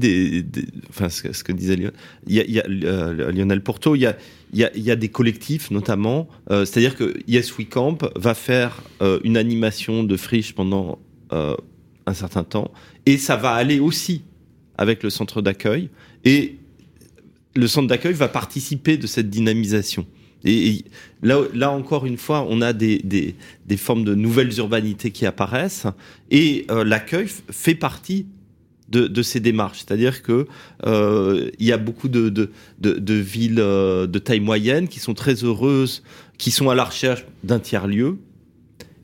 ce que disait Lionel. Il y a Lionel Pourteau. Il y a des collectifs notamment. C'est-à-dire que Yes We Camp va faire une animation de friche pendant un certain temps, et ça va aller aussi avec le centre d'accueil, et le centre d'accueil va participer de cette dynamisation. Et là encore une fois, on a des formes de nouvelles urbanités qui apparaissent, et l'accueil fait partie de ces démarches. C'est-à-dire que il y a beaucoup de villes de taille moyenne qui sont très heureuses, qui sont à la recherche d'un tiers-lieu,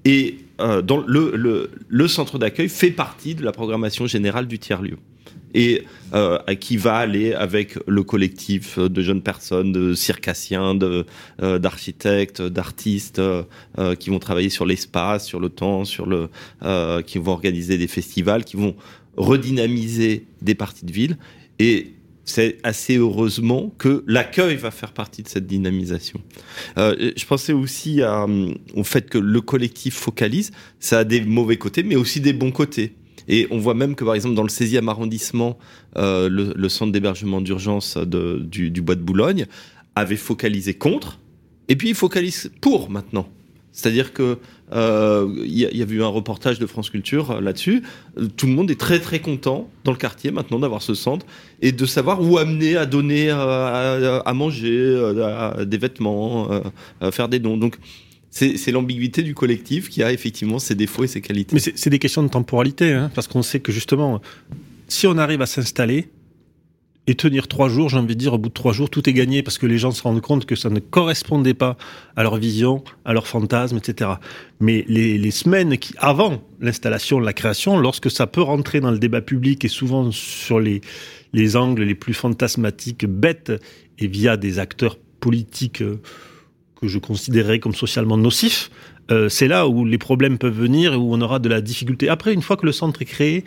Et dans le centre d'accueil fait partie de la programmation générale du tiers-lieu. Et qui va aller avec le collectif de jeunes personnes, de circassiens, d'architectes, d'artistes qui vont travailler sur l'espace, sur le temps, qui vont organiser des festivals, qui vont redynamiser des parties de ville. Et c'est assez heureusement que l'accueil va faire partie de cette dynamisation. Je pensais aussi au fait que le collectif focalise. Ça a des mauvais côtés, mais aussi des bons côtés. Et on voit même que, par exemple, dans le 16e arrondissement, le centre d'hébergement d'urgence du Bois de Boulogne avait focalisé contre, et puis il focalise pour maintenant. C'est-à-dire que y a eu un reportage de France Culture là-dessus. Tout le monde est très très content dans le quartier maintenant d'avoir ce centre et de savoir où amener à donner à manger, des vêtements, faire des dons. Donc c'est l'ambiguïté du collectif qui a effectivement ses défauts et ses qualités. Mais c'est des questions de temporalité, hein, parce qu'on sait que justement, si on arrive à s'installer et tenir 3 jours, j'ai envie de dire, au bout de 3 jours, tout est gagné, parce que les gens se rendent compte que ça ne correspondait pas à leur vision, à leurs fantasmes, etc. Mais les semaines avant l'installation, la création, lorsque ça peut rentrer dans le débat public et souvent sur les angles les plus fantasmatiques, bêtes, et via des acteurs politiques que je considérerais comme socialement nocifs, c'est là où les problèmes peuvent venir et où on aura de la difficulté. Après, une fois que le centre est créé,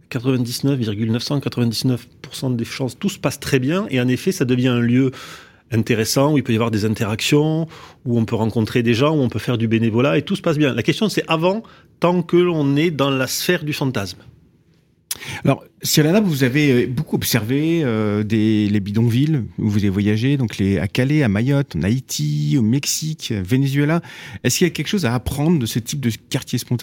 99,999% des chances, tout se passe très bien, et en effet, ça devient un lieu intéressant, où il peut y avoir des interactions, où on peut rencontrer des gens, où on peut faire du bénévolat, et tout se passe bien. La question, c'est avant, tant que l'on est dans la sphère du fantasme. Alors, Cyril, vous avez beaucoup observé les bidonvilles où vous avez voyagé, donc à Calais, à Mayotte, en Haïti, au Mexique, Venezuela. Est-ce qu'il y a quelque chose à apprendre de ce type de quartier spontané ?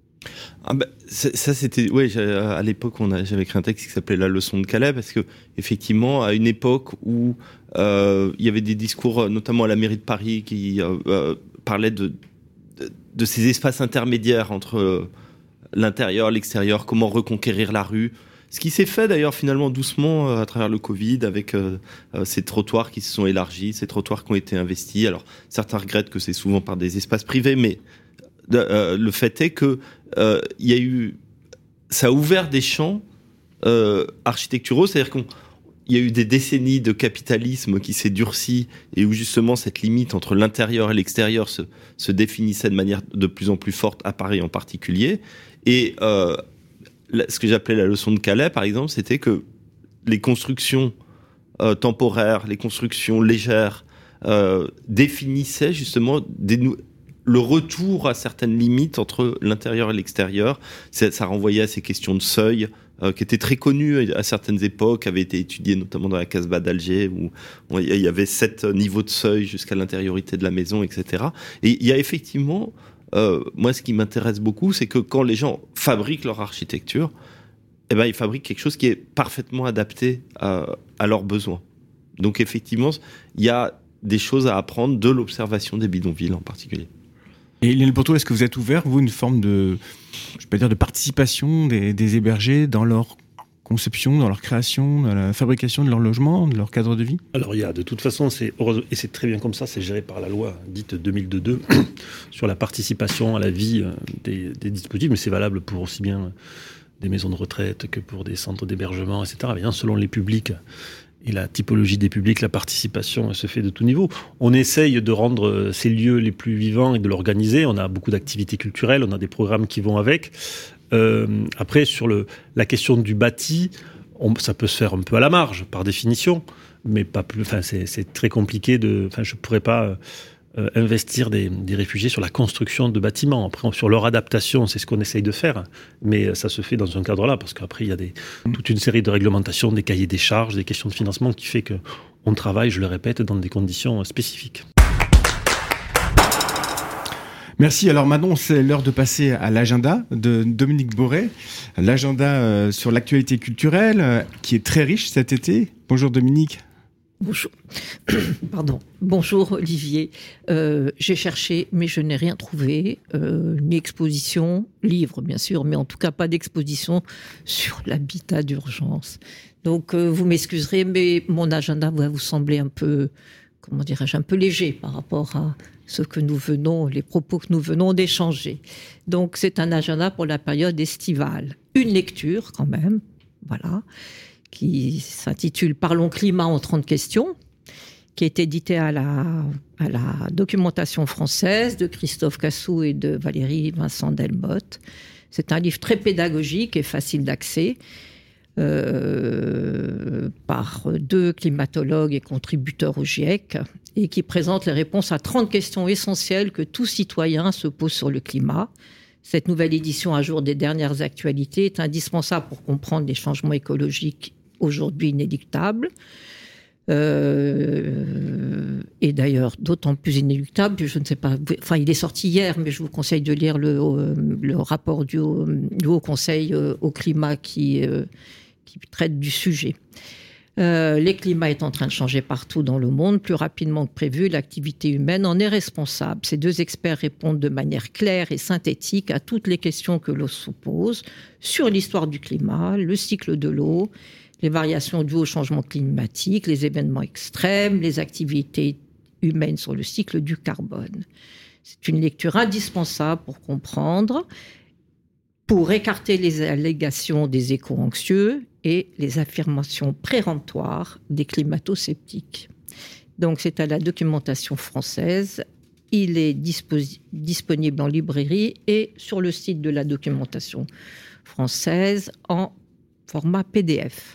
Ça c'était à l'époque j'avais écrit un texte qui s'appelait La leçon de Calais, parce que effectivement à une époque où il y avait des discours notamment à la mairie de Paris qui parlaient de ces espaces intermédiaires entre l'intérieur, l'extérieur, comment reconquérir la rue. Ce qui s'est fait d'ailleurs finalement doucement à travers le Covid, avec ces trottoirs qui se sont élargis, ces trottoirs qui ont été investis. Alors certains regrettent que c'est souvent par des espaces privés, mais le fait est que ça a ouvert des champs architecturaux, c'est-à-dire qu'il y a eu des décennies de capitalisme qui s'est durci et où justement cette limite entre l'intérieur et l'extérieur se définissait de manière de plus en plus forte, à Paris en particulier. Et ce que j'appelais la leçon de Calais, par exemple, c'était que les constructions temporaires, les constructions légères définissaient justement le retour à certaines limites entre l'intérieur et l'extérieur. Ça renvoyait à ces questions de seuil qui étaient très connues à certaines époques, avaient été étudiées notamment dans la Casbah d'Alger, où il y avait 7 niveaux de seuil jusqu'à l'intériorité de la maison, etc. Et il y a effectivement, moi ce qui m'intéresse beaucoup, c'est que quand les gens fabriquent leur architecture, ils fabriquent quelque chose qui est parfaitement adapté à leurs besoins. Donc effectivement, il y a des choses à apprendre de l'observation des bidonvilles en particulier. Et Lionel Porto, est-ce que vous êtes ouvert, vous, une forme de participation des hébergés dans leur conception, dans leur création, dans la fabrication de leur logement, de leur cadre de vie ? Alors de toute façon, et c'est très bien comme ça, c'est géré par la loi dite 2002 sur la participation à la vie des dispositifs, mais c'est valable pour aussi bien des maisons de retraite que pour des centres d'hébergement, etc. Bien, selon les publics et la typologie des publics, la participation se fait de tout niveau. On essaye de rendre ces lieux les plus vivants et de l'organiser. On a beaucoup d'activités culturelles, on a des programmes qui vont avec. Après, sur la question du bâti, ça peut se faire un peu à la marge, par définition, mais pas plus. Enfin, c'est très compliqué je pourrais pas investir des réfugiés sur la construction de bâtiments. Après, sur leur adaptation, c'est ce qu'on essaye de faire, mais ça se fait dans un cadre-là, parce qu'après, il y a toute une série de réglementations, des cahiers des charges, des questions de financement qui fait qu'on travaille, je le répète, dans des conditions spécifiques. Merci. Alors maintenant, c'est l'heure de passer à l'agenda de Dominique Boré. L'agenda sur l'actualité culturelle qui est très riche cet été. Bonjour Dominique. Bonjour. Pardon. Bonjour Olivier. J'ai cherché, mais je n'ai rien trouvé. Ni exposition, livre bien sûr, mais en tout cas pas d'exposition sur l'habitat d'urgence. Donc vous m'excuserez, mais mon agenda va vous sembler un peu comment dirais-je, un peu léger par rapport à les propos que nous venons d'échanger. Donc, c'est un agenda pour la période estivale. Une lecture, quand même, voilà, qui s'intitule « Parlons climat en 30 questions », qui est édité à la documentation française de Christophe Cassou et de Valérie Vincent Delmotte. C'est un livre très pédagogique et facile d'accès, par 2 climatologues et contributeurs au GIEC, et qui présente les réponses à 30 questions essentielles que tout citoyen se pose sur le climat. Cette nouvelle édition à jour des dernières actualités est indispensable pour comprendre les changements écologiques aujourd'hui inéluctables. Et d'ailleurs, d'autant plus inéluctable, je ne sais pas, enfin, il est sorti hier, mais je vous conseille de lire le rapport du Haut Conseil au climat qui traite du sujet. Les climats est en train de changer partout dans le monde, plus rapidement que prévu, l'activité humaine en est responsable. Ces 2 experts répondent de manière claire et synthétique à toutes les questions que l'on se pose sur l'histoire du climat, le cycle de l'eau, les variations dues au changement climatique, les événements extrêmes, les activités humaines sur le cycle du carbone. C'est une lecture indispensable pour comprendre, pour écarter les allégations des éco-anxieux et les affirmations péremptoires des climato-sceptiques. Donc c'est à la documentation française. Il est disponible en librairie et sur le site de la documentation française en format PDF.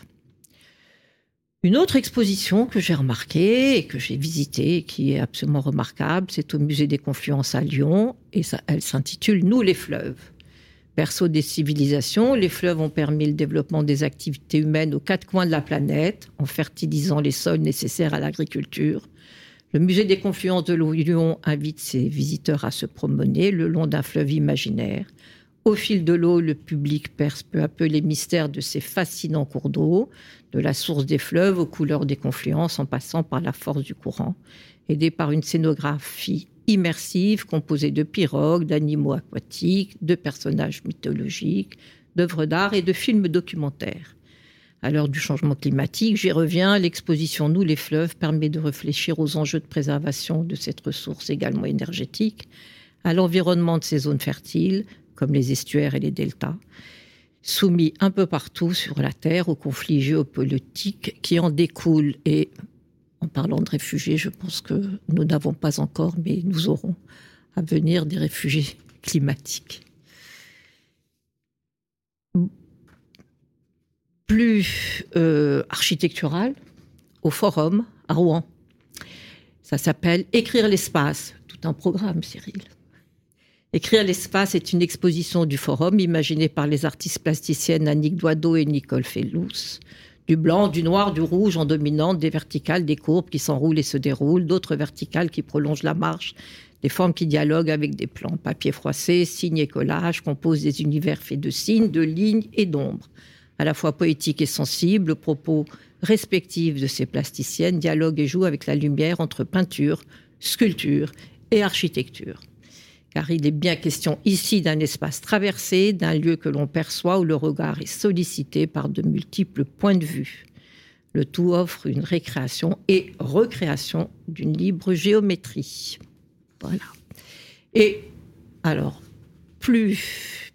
Une autre exposition que j'ai remarquée et que j'ai visitée, qui est absolument remarquable, c'est au Musée des Confluences à Lyon, et elle s'intitule « Nous les fleuves ». Berceau des civilisations, les fleuves ont permis le développement des activités humaines aux 4 coins de la planète, en fertilisant les sols nécessaires à l'agriculture. Le Musée des Confluences de Lyon invite ses visiteurs à se promener le long d'un fleuve imaginaire. Au fil de l'eau, le public perce peu à peu les mystères de ces fascinants cours d'eau, de la source des fleuves aux couleurs des confluences, en passant par la force du courant, aidé par une scénographie immersive composée de pirogues, d'animaux aquatiques, de personnages mythologiques, d'œuvres d'art et de films documentaires. À l'heure du changement climatique, j'y reviens, l'exposition « Nous les fleuves » permet de réfléchir aux enjeux de préservation de cette ressource également énergétique, à l'environnement de ces zones fertiles, comme les estuaires et les deltas, soumis un peu partout sur la Terre aux conflits géopolitiques qui en découlent. Et en parlant de réfugiés, je pense que nous n'avons pas encore, mais nous aurons à venir des réfugiés climatiques. Plus architectural, au Forum à Rouen. Ça s'appelle « Écrire l'espace ». Tout un programme, Cyril. Écrire l'espace est une exposition du Forum imaginée par les artistes plasticiennes Annick Doideau et Nicole Fellous. Du blanc, du noir, du rouge en dominante, des verticales, des courbes qui s'enroulent et se déroulent, d'autres verticales qui prolongent la marche, des formes qui dialoguent avec des plans. Papier froissé, signes et collages composent des univers faits de signes, de lignes et d'ombres. À la fois poétique et sensible, le propos respectif de ces plasticiennes dialogue et joue avec la lumière entre peinture, sculpture et architecture. Car il est bien question ici d'un espace traversé, d'un lieu que l'on perçoit où le regard est sollicité par de multiples points de vue. Le tout offre une récréation et recréation d'une libre géométrie. Voilà. Et alors, plus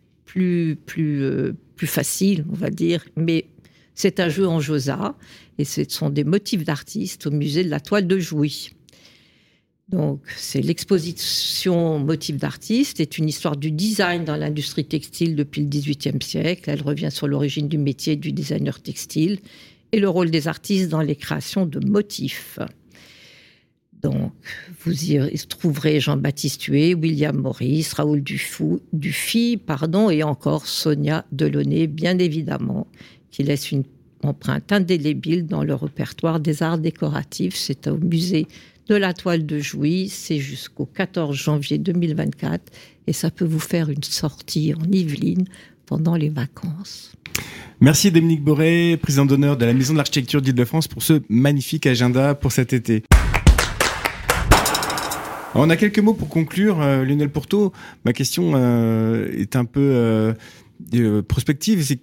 facile, on va dire, mais c'est un jeu en Josa, et ce sont des motifs d'artistes au musée de la Toile de Jouy. Donc, c'est l'exposition Motifs d'artistes, est une histoire du design dans l'industrie textile depuis le XVIIIe siècle. Elle revient sur l'origine du métier du designer textile et le rôle des artistes dans les créations de motifs. Donc, vous y trouverez Jean-Baptiste Huet, William Morris, Raoul Dufy, et encore Sonia Delaunay, bien évidemment, qui laisse une empreinte indélébile dans le répertoire des arts décoratifs. C'est au musée de la Toile de Jouy, c'est jusqu'au 14 janvier 2024 et ça peut vous faire une sortie en Yvelines pendant les vacances. Merci Dominique Boré, président d'honneur de la Maison de l'Architecture d'Île-de-France pour ce magnifique agenda pour cet été. Alors, on a quelques mots pour conclure. Lionel Pourteau, ma question est un peu prospective. C'est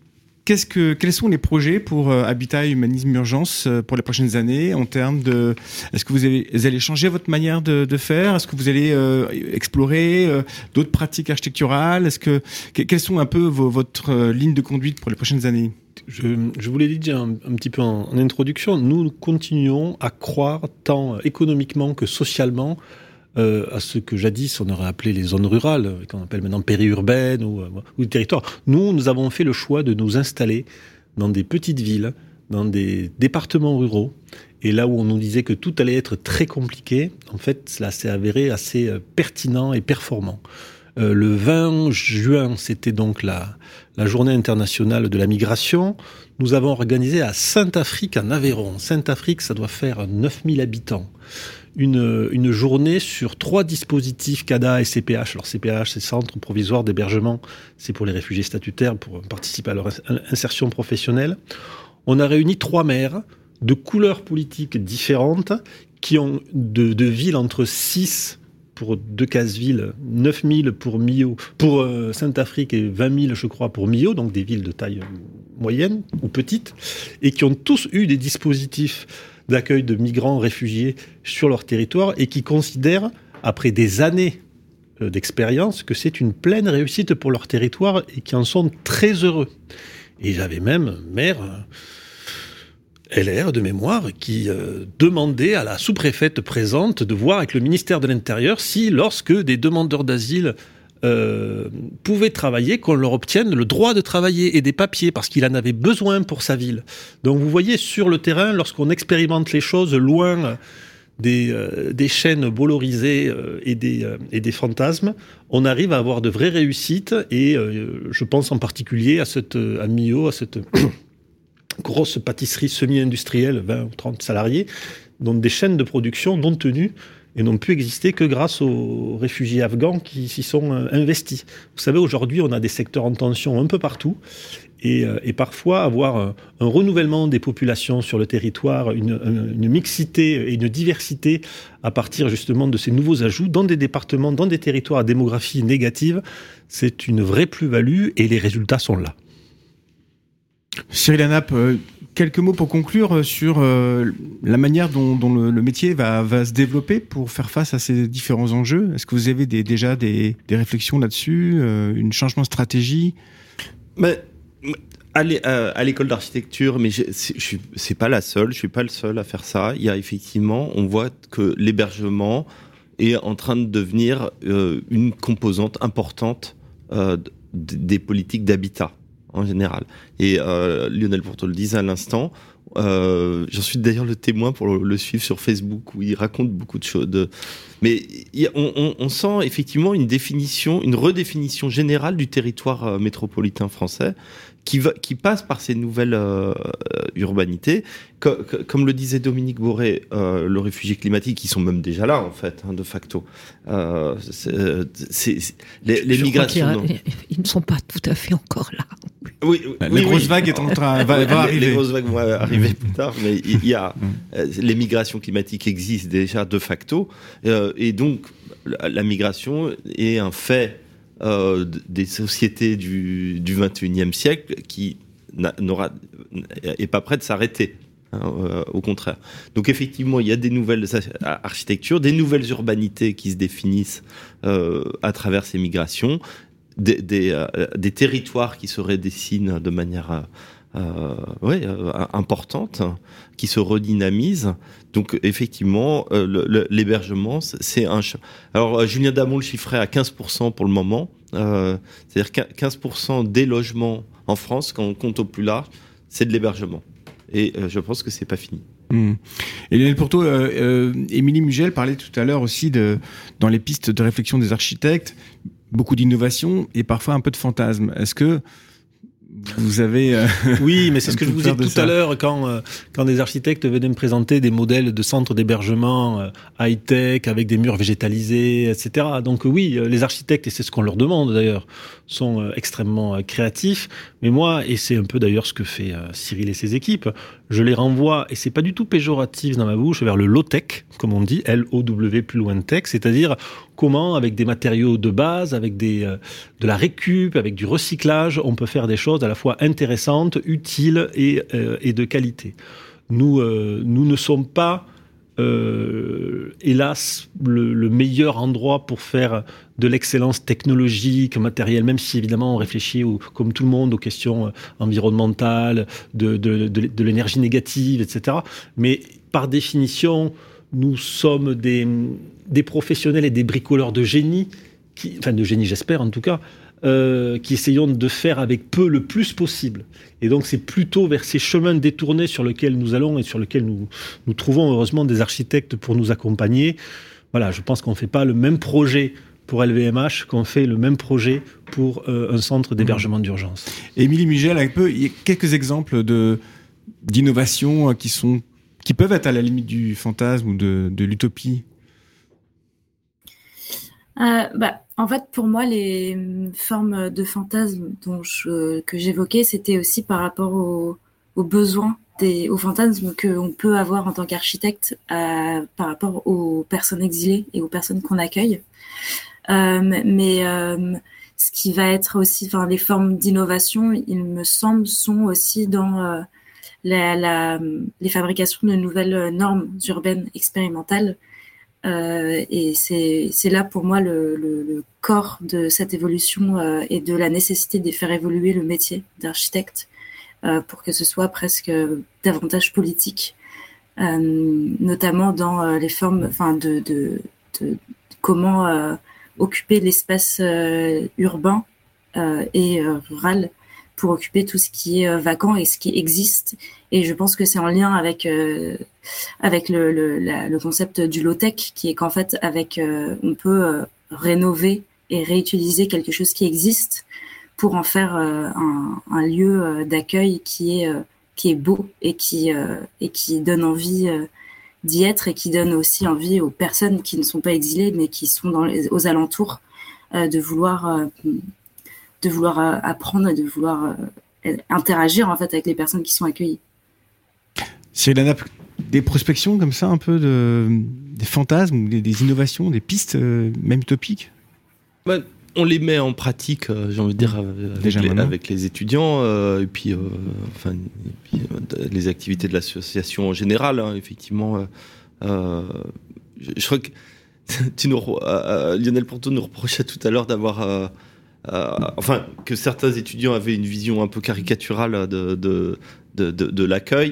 quels sont les projets pour Habitat Humanisme Urgence pour les prochaines années en termes de... Est-ce que vous allez changer votre manière de faire? Est-ce que vous allez explorer d'autres pratiques architecturales? Quelles sont un peu votre ligne de conduite pour les prochaines années? Je vous l'ai dit déjà un petit peu en introduction, nous continuons à croire tant économiquement que socialement à ce que jadis on aurait appelé les zones rurales, qu'on appelle maintenant périurbaines ou territoires. Nous avons fait le choix de nous installer dans des petites villes, dans des départements ruraux, et là où on nous disait que tout allait être très compliqué, en fait, cela s'est avéré assez pertinent et performant. Le 20 juin, c'était donc la journée internationale de la migration. Nous avons organisé à Saint-Affrique, en Aveyron. Saint-Affrique, ça doit faire 9000 habitants. Une journée sur 3 dispositifs CADA et CPH. Alors CPH, c'est Centre Provisoire d'Hébergement. C'est pour les réfugiés statutaires, pour participer à leur insertion professionnelle. On a réuni 3 maires de couleurs politiques différentes qui ont de villes entre 6 pour Decazeville, 9000 pour Millau, pour Saint-Affrique et 20 000, je crois, pour Millau, donc des villes de taille moyenne ou petite, et qui ont tous eu des dispositifs d'accueil de migrants réfugiés sur leur territoire et qui considèrent, après des années d'expérience, que c'est une pleine réussite pour leur territoire et qui en sont très heureux. Et j'avais même maire LR de mémoire qui demandait à la sous-préfète présente de voir avec le ministère de l'Intérieur si, lorsque des demandeurs d'asile pouvaient travailler, qu'on leur obtienne le droit de travailler et des papiers, parce qu'il en avait besoin pour sa ville. Donc vous voyez, sur le terrain, lorsqu'on expérimente les choses loin des chaînes bollorisées et des fantasmes, on arrive à avoir de vraies réussites, et je pense en particulier à Millau, à cette grosse pâtisserie semi-industrielle, 20 ou 30 salariés, dont des chaînes de production non tenues et n'ont pu exister que grâce aux réfugiés afghans qui s'y sont investis. Vous savez, aujourd'hui, on a des secteurs en tension un peu partout, et parfois avoir un renouvellement des populations sur le territoire, une mixité et une diversité à partir justement de ces nouveaux ajouts dans des départements, dans des territoires à démographie négative, c'est une vraie plus-value et les résultats sont là. Cyril Hanap, quelques mots pour conclure sur la manière dont le métier va se développer pour faire face à ces différents enjeux. Est-ce que vous avez déjà des réflexions là-dessus, un changement de stratégie? À l'école d'architecture, mais c'est pas la seule, je suis pas le seul à faire ça. Il y a effectivement, on voit que l'hébergement est en train de devenir une composante importante des politiques d'habitat en général. Et Lionel Pourteau le disait à l'instant, j'en suis d'ailleurs le témoin pour le suivre sur Facebook, où il raconte beaucoup de choses. Mais on sent effectivement une redéfinition générale du territoire métropolitain français qui passe par ces nouvelles urbanités. Comme le disait Dominique Boré, le réfugié climatique, ils sont même déjà là, en fait, de facto. Les migrations... Ils ne sont pas tout à fait encore là. Oui, les grosses vagues est en train, va arriver. Les grosses vagues vont arriver plus tard, mais il y a les migrations climatiques existent déjà de facto, et donc la migration est un fait des sociétés du 21e siècle qui est pas prêt de s'arrêter. Au contraire. Donc effectivement, il y a des nouvelles architectures, des nouvelles urbanités qui se définissent à travers ces migrations, des territoires qui se redessinent de manière importante, qui se redynamisent. Donc effectivement, l'hébergement, c'est un... Alors Julien Damon le chiffrait à 15% pour le moment, c'est-à-dire 15% des logements en France, quand on compte au plus large, c'est de l'hébergement. Et je pense que c'est pas fini. Et Lionel Pourteau, Émilie Mugel parlait tout à l'heure aussi dans les pistes de réflexion des architectes, beaucoup d'innovation et parfois un peu de fantasme. Est-ce que vous avez... Oui, mais c'est ce que je vous disais tout à l'heure quand des architectes venaient me présenter des modèles de centres d'hébergement high-tech avec des murs végétalisés, etc. Donc oui, les architectes, et c'est ce qu'on leur demande d'ailleurs, sont extrêmement créatifs. Mais moi, et c'est un peu d'ailleurs ce que fait Cyril et ses équipes, je les renvoie, et c'est pas du tout péjoratif dans ma bouche, vers le low-tech, comme on dit, L-O-W plus loin de tech, c'est-à-dire comment, avec des matériaux de base, avec de la récup, avec du recyclage, on peut faire des choses à la fois intéressantes, utiles et de qualité. Nous ne sommes pas, hélas, le meilleur endroit pour faire de l'excellence technologique, matérielle, même si évidemment on réfléchit, comme tout le monde, aux questions environnementales, de l'énergie négative, etc. Mais par définition, nous sommes des professionnels et des bricoleurs de génie, de génie j'espère en tout cas, qui essayons de faire avec peu le plus possible. Et donc c'est plutôt vers ces chemins détournés sur lesquels nous allons et sur lesquels nous trouvons heureusement des architectes pour nous accompagner. Voilà, je pense qu'on ne fait pas le même projet pour LVMH qu'on fait le même projet pour un centre d'hébergement d'urgence. Émilie Mugel, il y a quelques exemples d'innovations qui peuvent être à la limite du fantasme ou de l'utopie. En fait, pour moi, les formes de fantasmes que j'évoquais, c'était aussi par rapport aux besoins, aux fantasmes qu'on peut avoir en tant qu'architecte par rapport aux personnes exilées et aux personnes qu'on accueille. Ce qui va être aussi, les formes d'innovation, il me semble, sont aussi dans les fabrications de nouvelles normes urbaines expérimentales. Et c'est là pour moi le corps de cette évolution et de la nécessité de faire évoluer le métier d'architecte pour que ce soit presque davantage politique, notamment dans les formes, de comment occuper l'espace urbain et rural pour occuper tout ce qui est vacant et ce qui existe. Et je pense que c'est en lien avec le concept du low-tech, qui est qu'en fait, on peut rénover et réutiliser quelque chose qui existe pour en faire un lieu d'accueil qui est beau et qui donne envie d'y être, et qui donne aussi envie aux personnes qui ne sont pas exilées mais qui sont aux alentours de vouloir apprendre et de vouloir interagir en fait avec les personnes qui sont accueillies. Cyril, des prospections comme ça, un peu des fantasmes, des innovations, des pistes même utopiques? On les met en pratique, j'ai envie de dire, avec les étudiants, et puis les activités de l'association en général, hein, effectivement. Je crois que Lionel Ponto nous reprochait tout à l'heure d'avoir... que certains étudiants avaient une vision un peu caricaturale de l'accueil.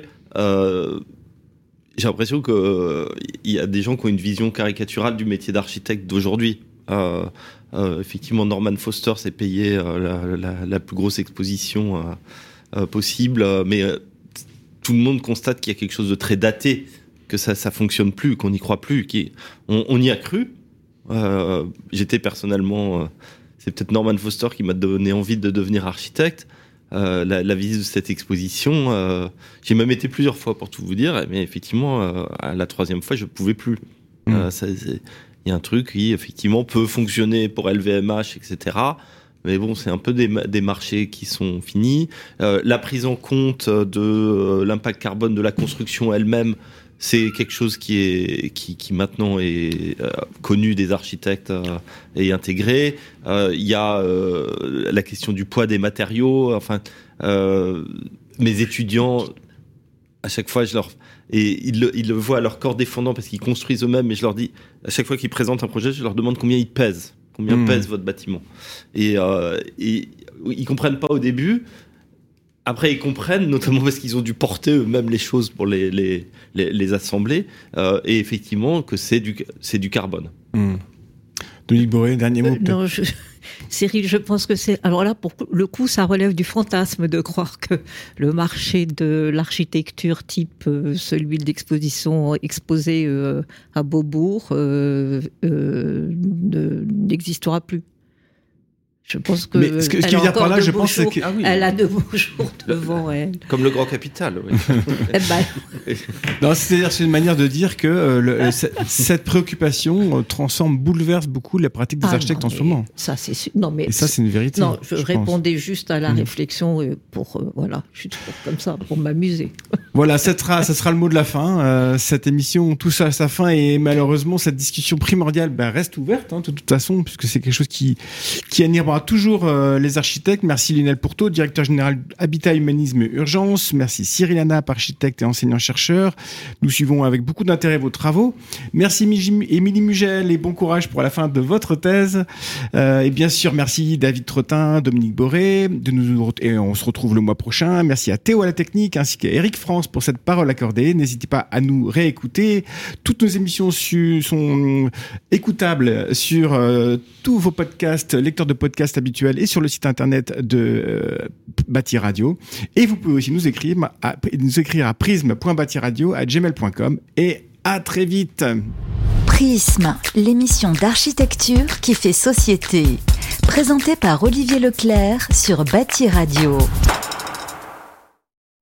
J'ai l'impression qu'il y a des gens qui ont une vision caricaturale du métier d'architecte d'aujourd'hui. Effectivement, Norman Foster s'est payé la plus grosse exposition possible, mais tout le monde constate qu'il y a quelque chose de très daté, que ça fonctionne plus, qu'on n'y croit plus. On y a cru. J'étais personnellement... c'est peut-être Norman Foster qui m'a donné envie de devenir architecte. La visite de cette exposition, j'ai même été plusieurs fois pour tout vous dire, mais effectivement, à la troisième fois, je ne pouvais plus. Il y a un truc qui, effectivement, peut fonctionner pour LVMH, etc. Mais bon, c'est un peu des marchés qui sont finis. La prise en compte de l'impact carbone de la construction elle-même, c'est quelque chose qui maintenant est connu des architectes et intégré. Il y a la question du poids des matériaux. Mes étudiants, à chaque fois, ils le voient à leur corps défendant parce qu'ils construisent eux-mêmes. Et je leur dis, à chaque fois qu'ils présentent un projet, je leur demande combien il pèse. Combien pèse votre bâtiment. Et ils comprennent pas au début. Après, ils comprennent, notamment parce qu'ils ont dû porter eux-mêmes les choses pour les assembler, et effectivement que c'est du carbone. Dominique Boré, dernier mot peut-être. Cyril, je pense que c'est... Alors là, pour le coup, ça relève du fantasme de croire que le marché de l'architecture type celui de l'exposition exposée à Beaubourg n'existera plus. Je pense que. Mais ce que je veux dire par là, je pense c'est que. Elle a de beaux jours devant elle. Comme le Grand Capital, oui. Non, c'est-à-dire, c'est une manière de dire que cette préoccupation bouleverse beaucoup la pratique des architectes en ce moment. Ça, c'est sûr. Non, mais. Et ça, c'est une vérité. Non, je répondais juste à la réflexion pour. Voilà, je suis toujours comme ça, pour m'amuser. Voilà, ça sera le mot de la fin. Cette émission touche à sa fin et malheureusement cette discussion primordiale reste ouverte de toute façon, puisque c'est quelque chose qui animera toujours les architectes. Merci Lionel Pourteau, directeur général Habitat, Humanisme et Urgence. Merci Cyril Hanap, architecte et enseignant-chercheur. Nous suivons avec beaucoup d'intérêt vos travaux. Merci Émilie Mugel et bon courage pour la fin de votre thèse. Et bien sûr, merci David Trottin, Dominique Boré. Et on se retrouve le mois prochain. Merci à Théo à la technique ainsi qu'à Eric France pour cette parole accordée. N'hésitez pas à nous réécouter. Toutes nos émissions sont écoutables sur tous vos podcasts, lecteurs de podcasts habituels et sur le site internet de Bâti Radio. Et vous pouvez aussi nous écrire à prisme.batiradio@gmail.com et à très vite. Prisme, l'émission d'architecture qui fait société. Présentée par Olivier Leclerc sur Bâti Radio.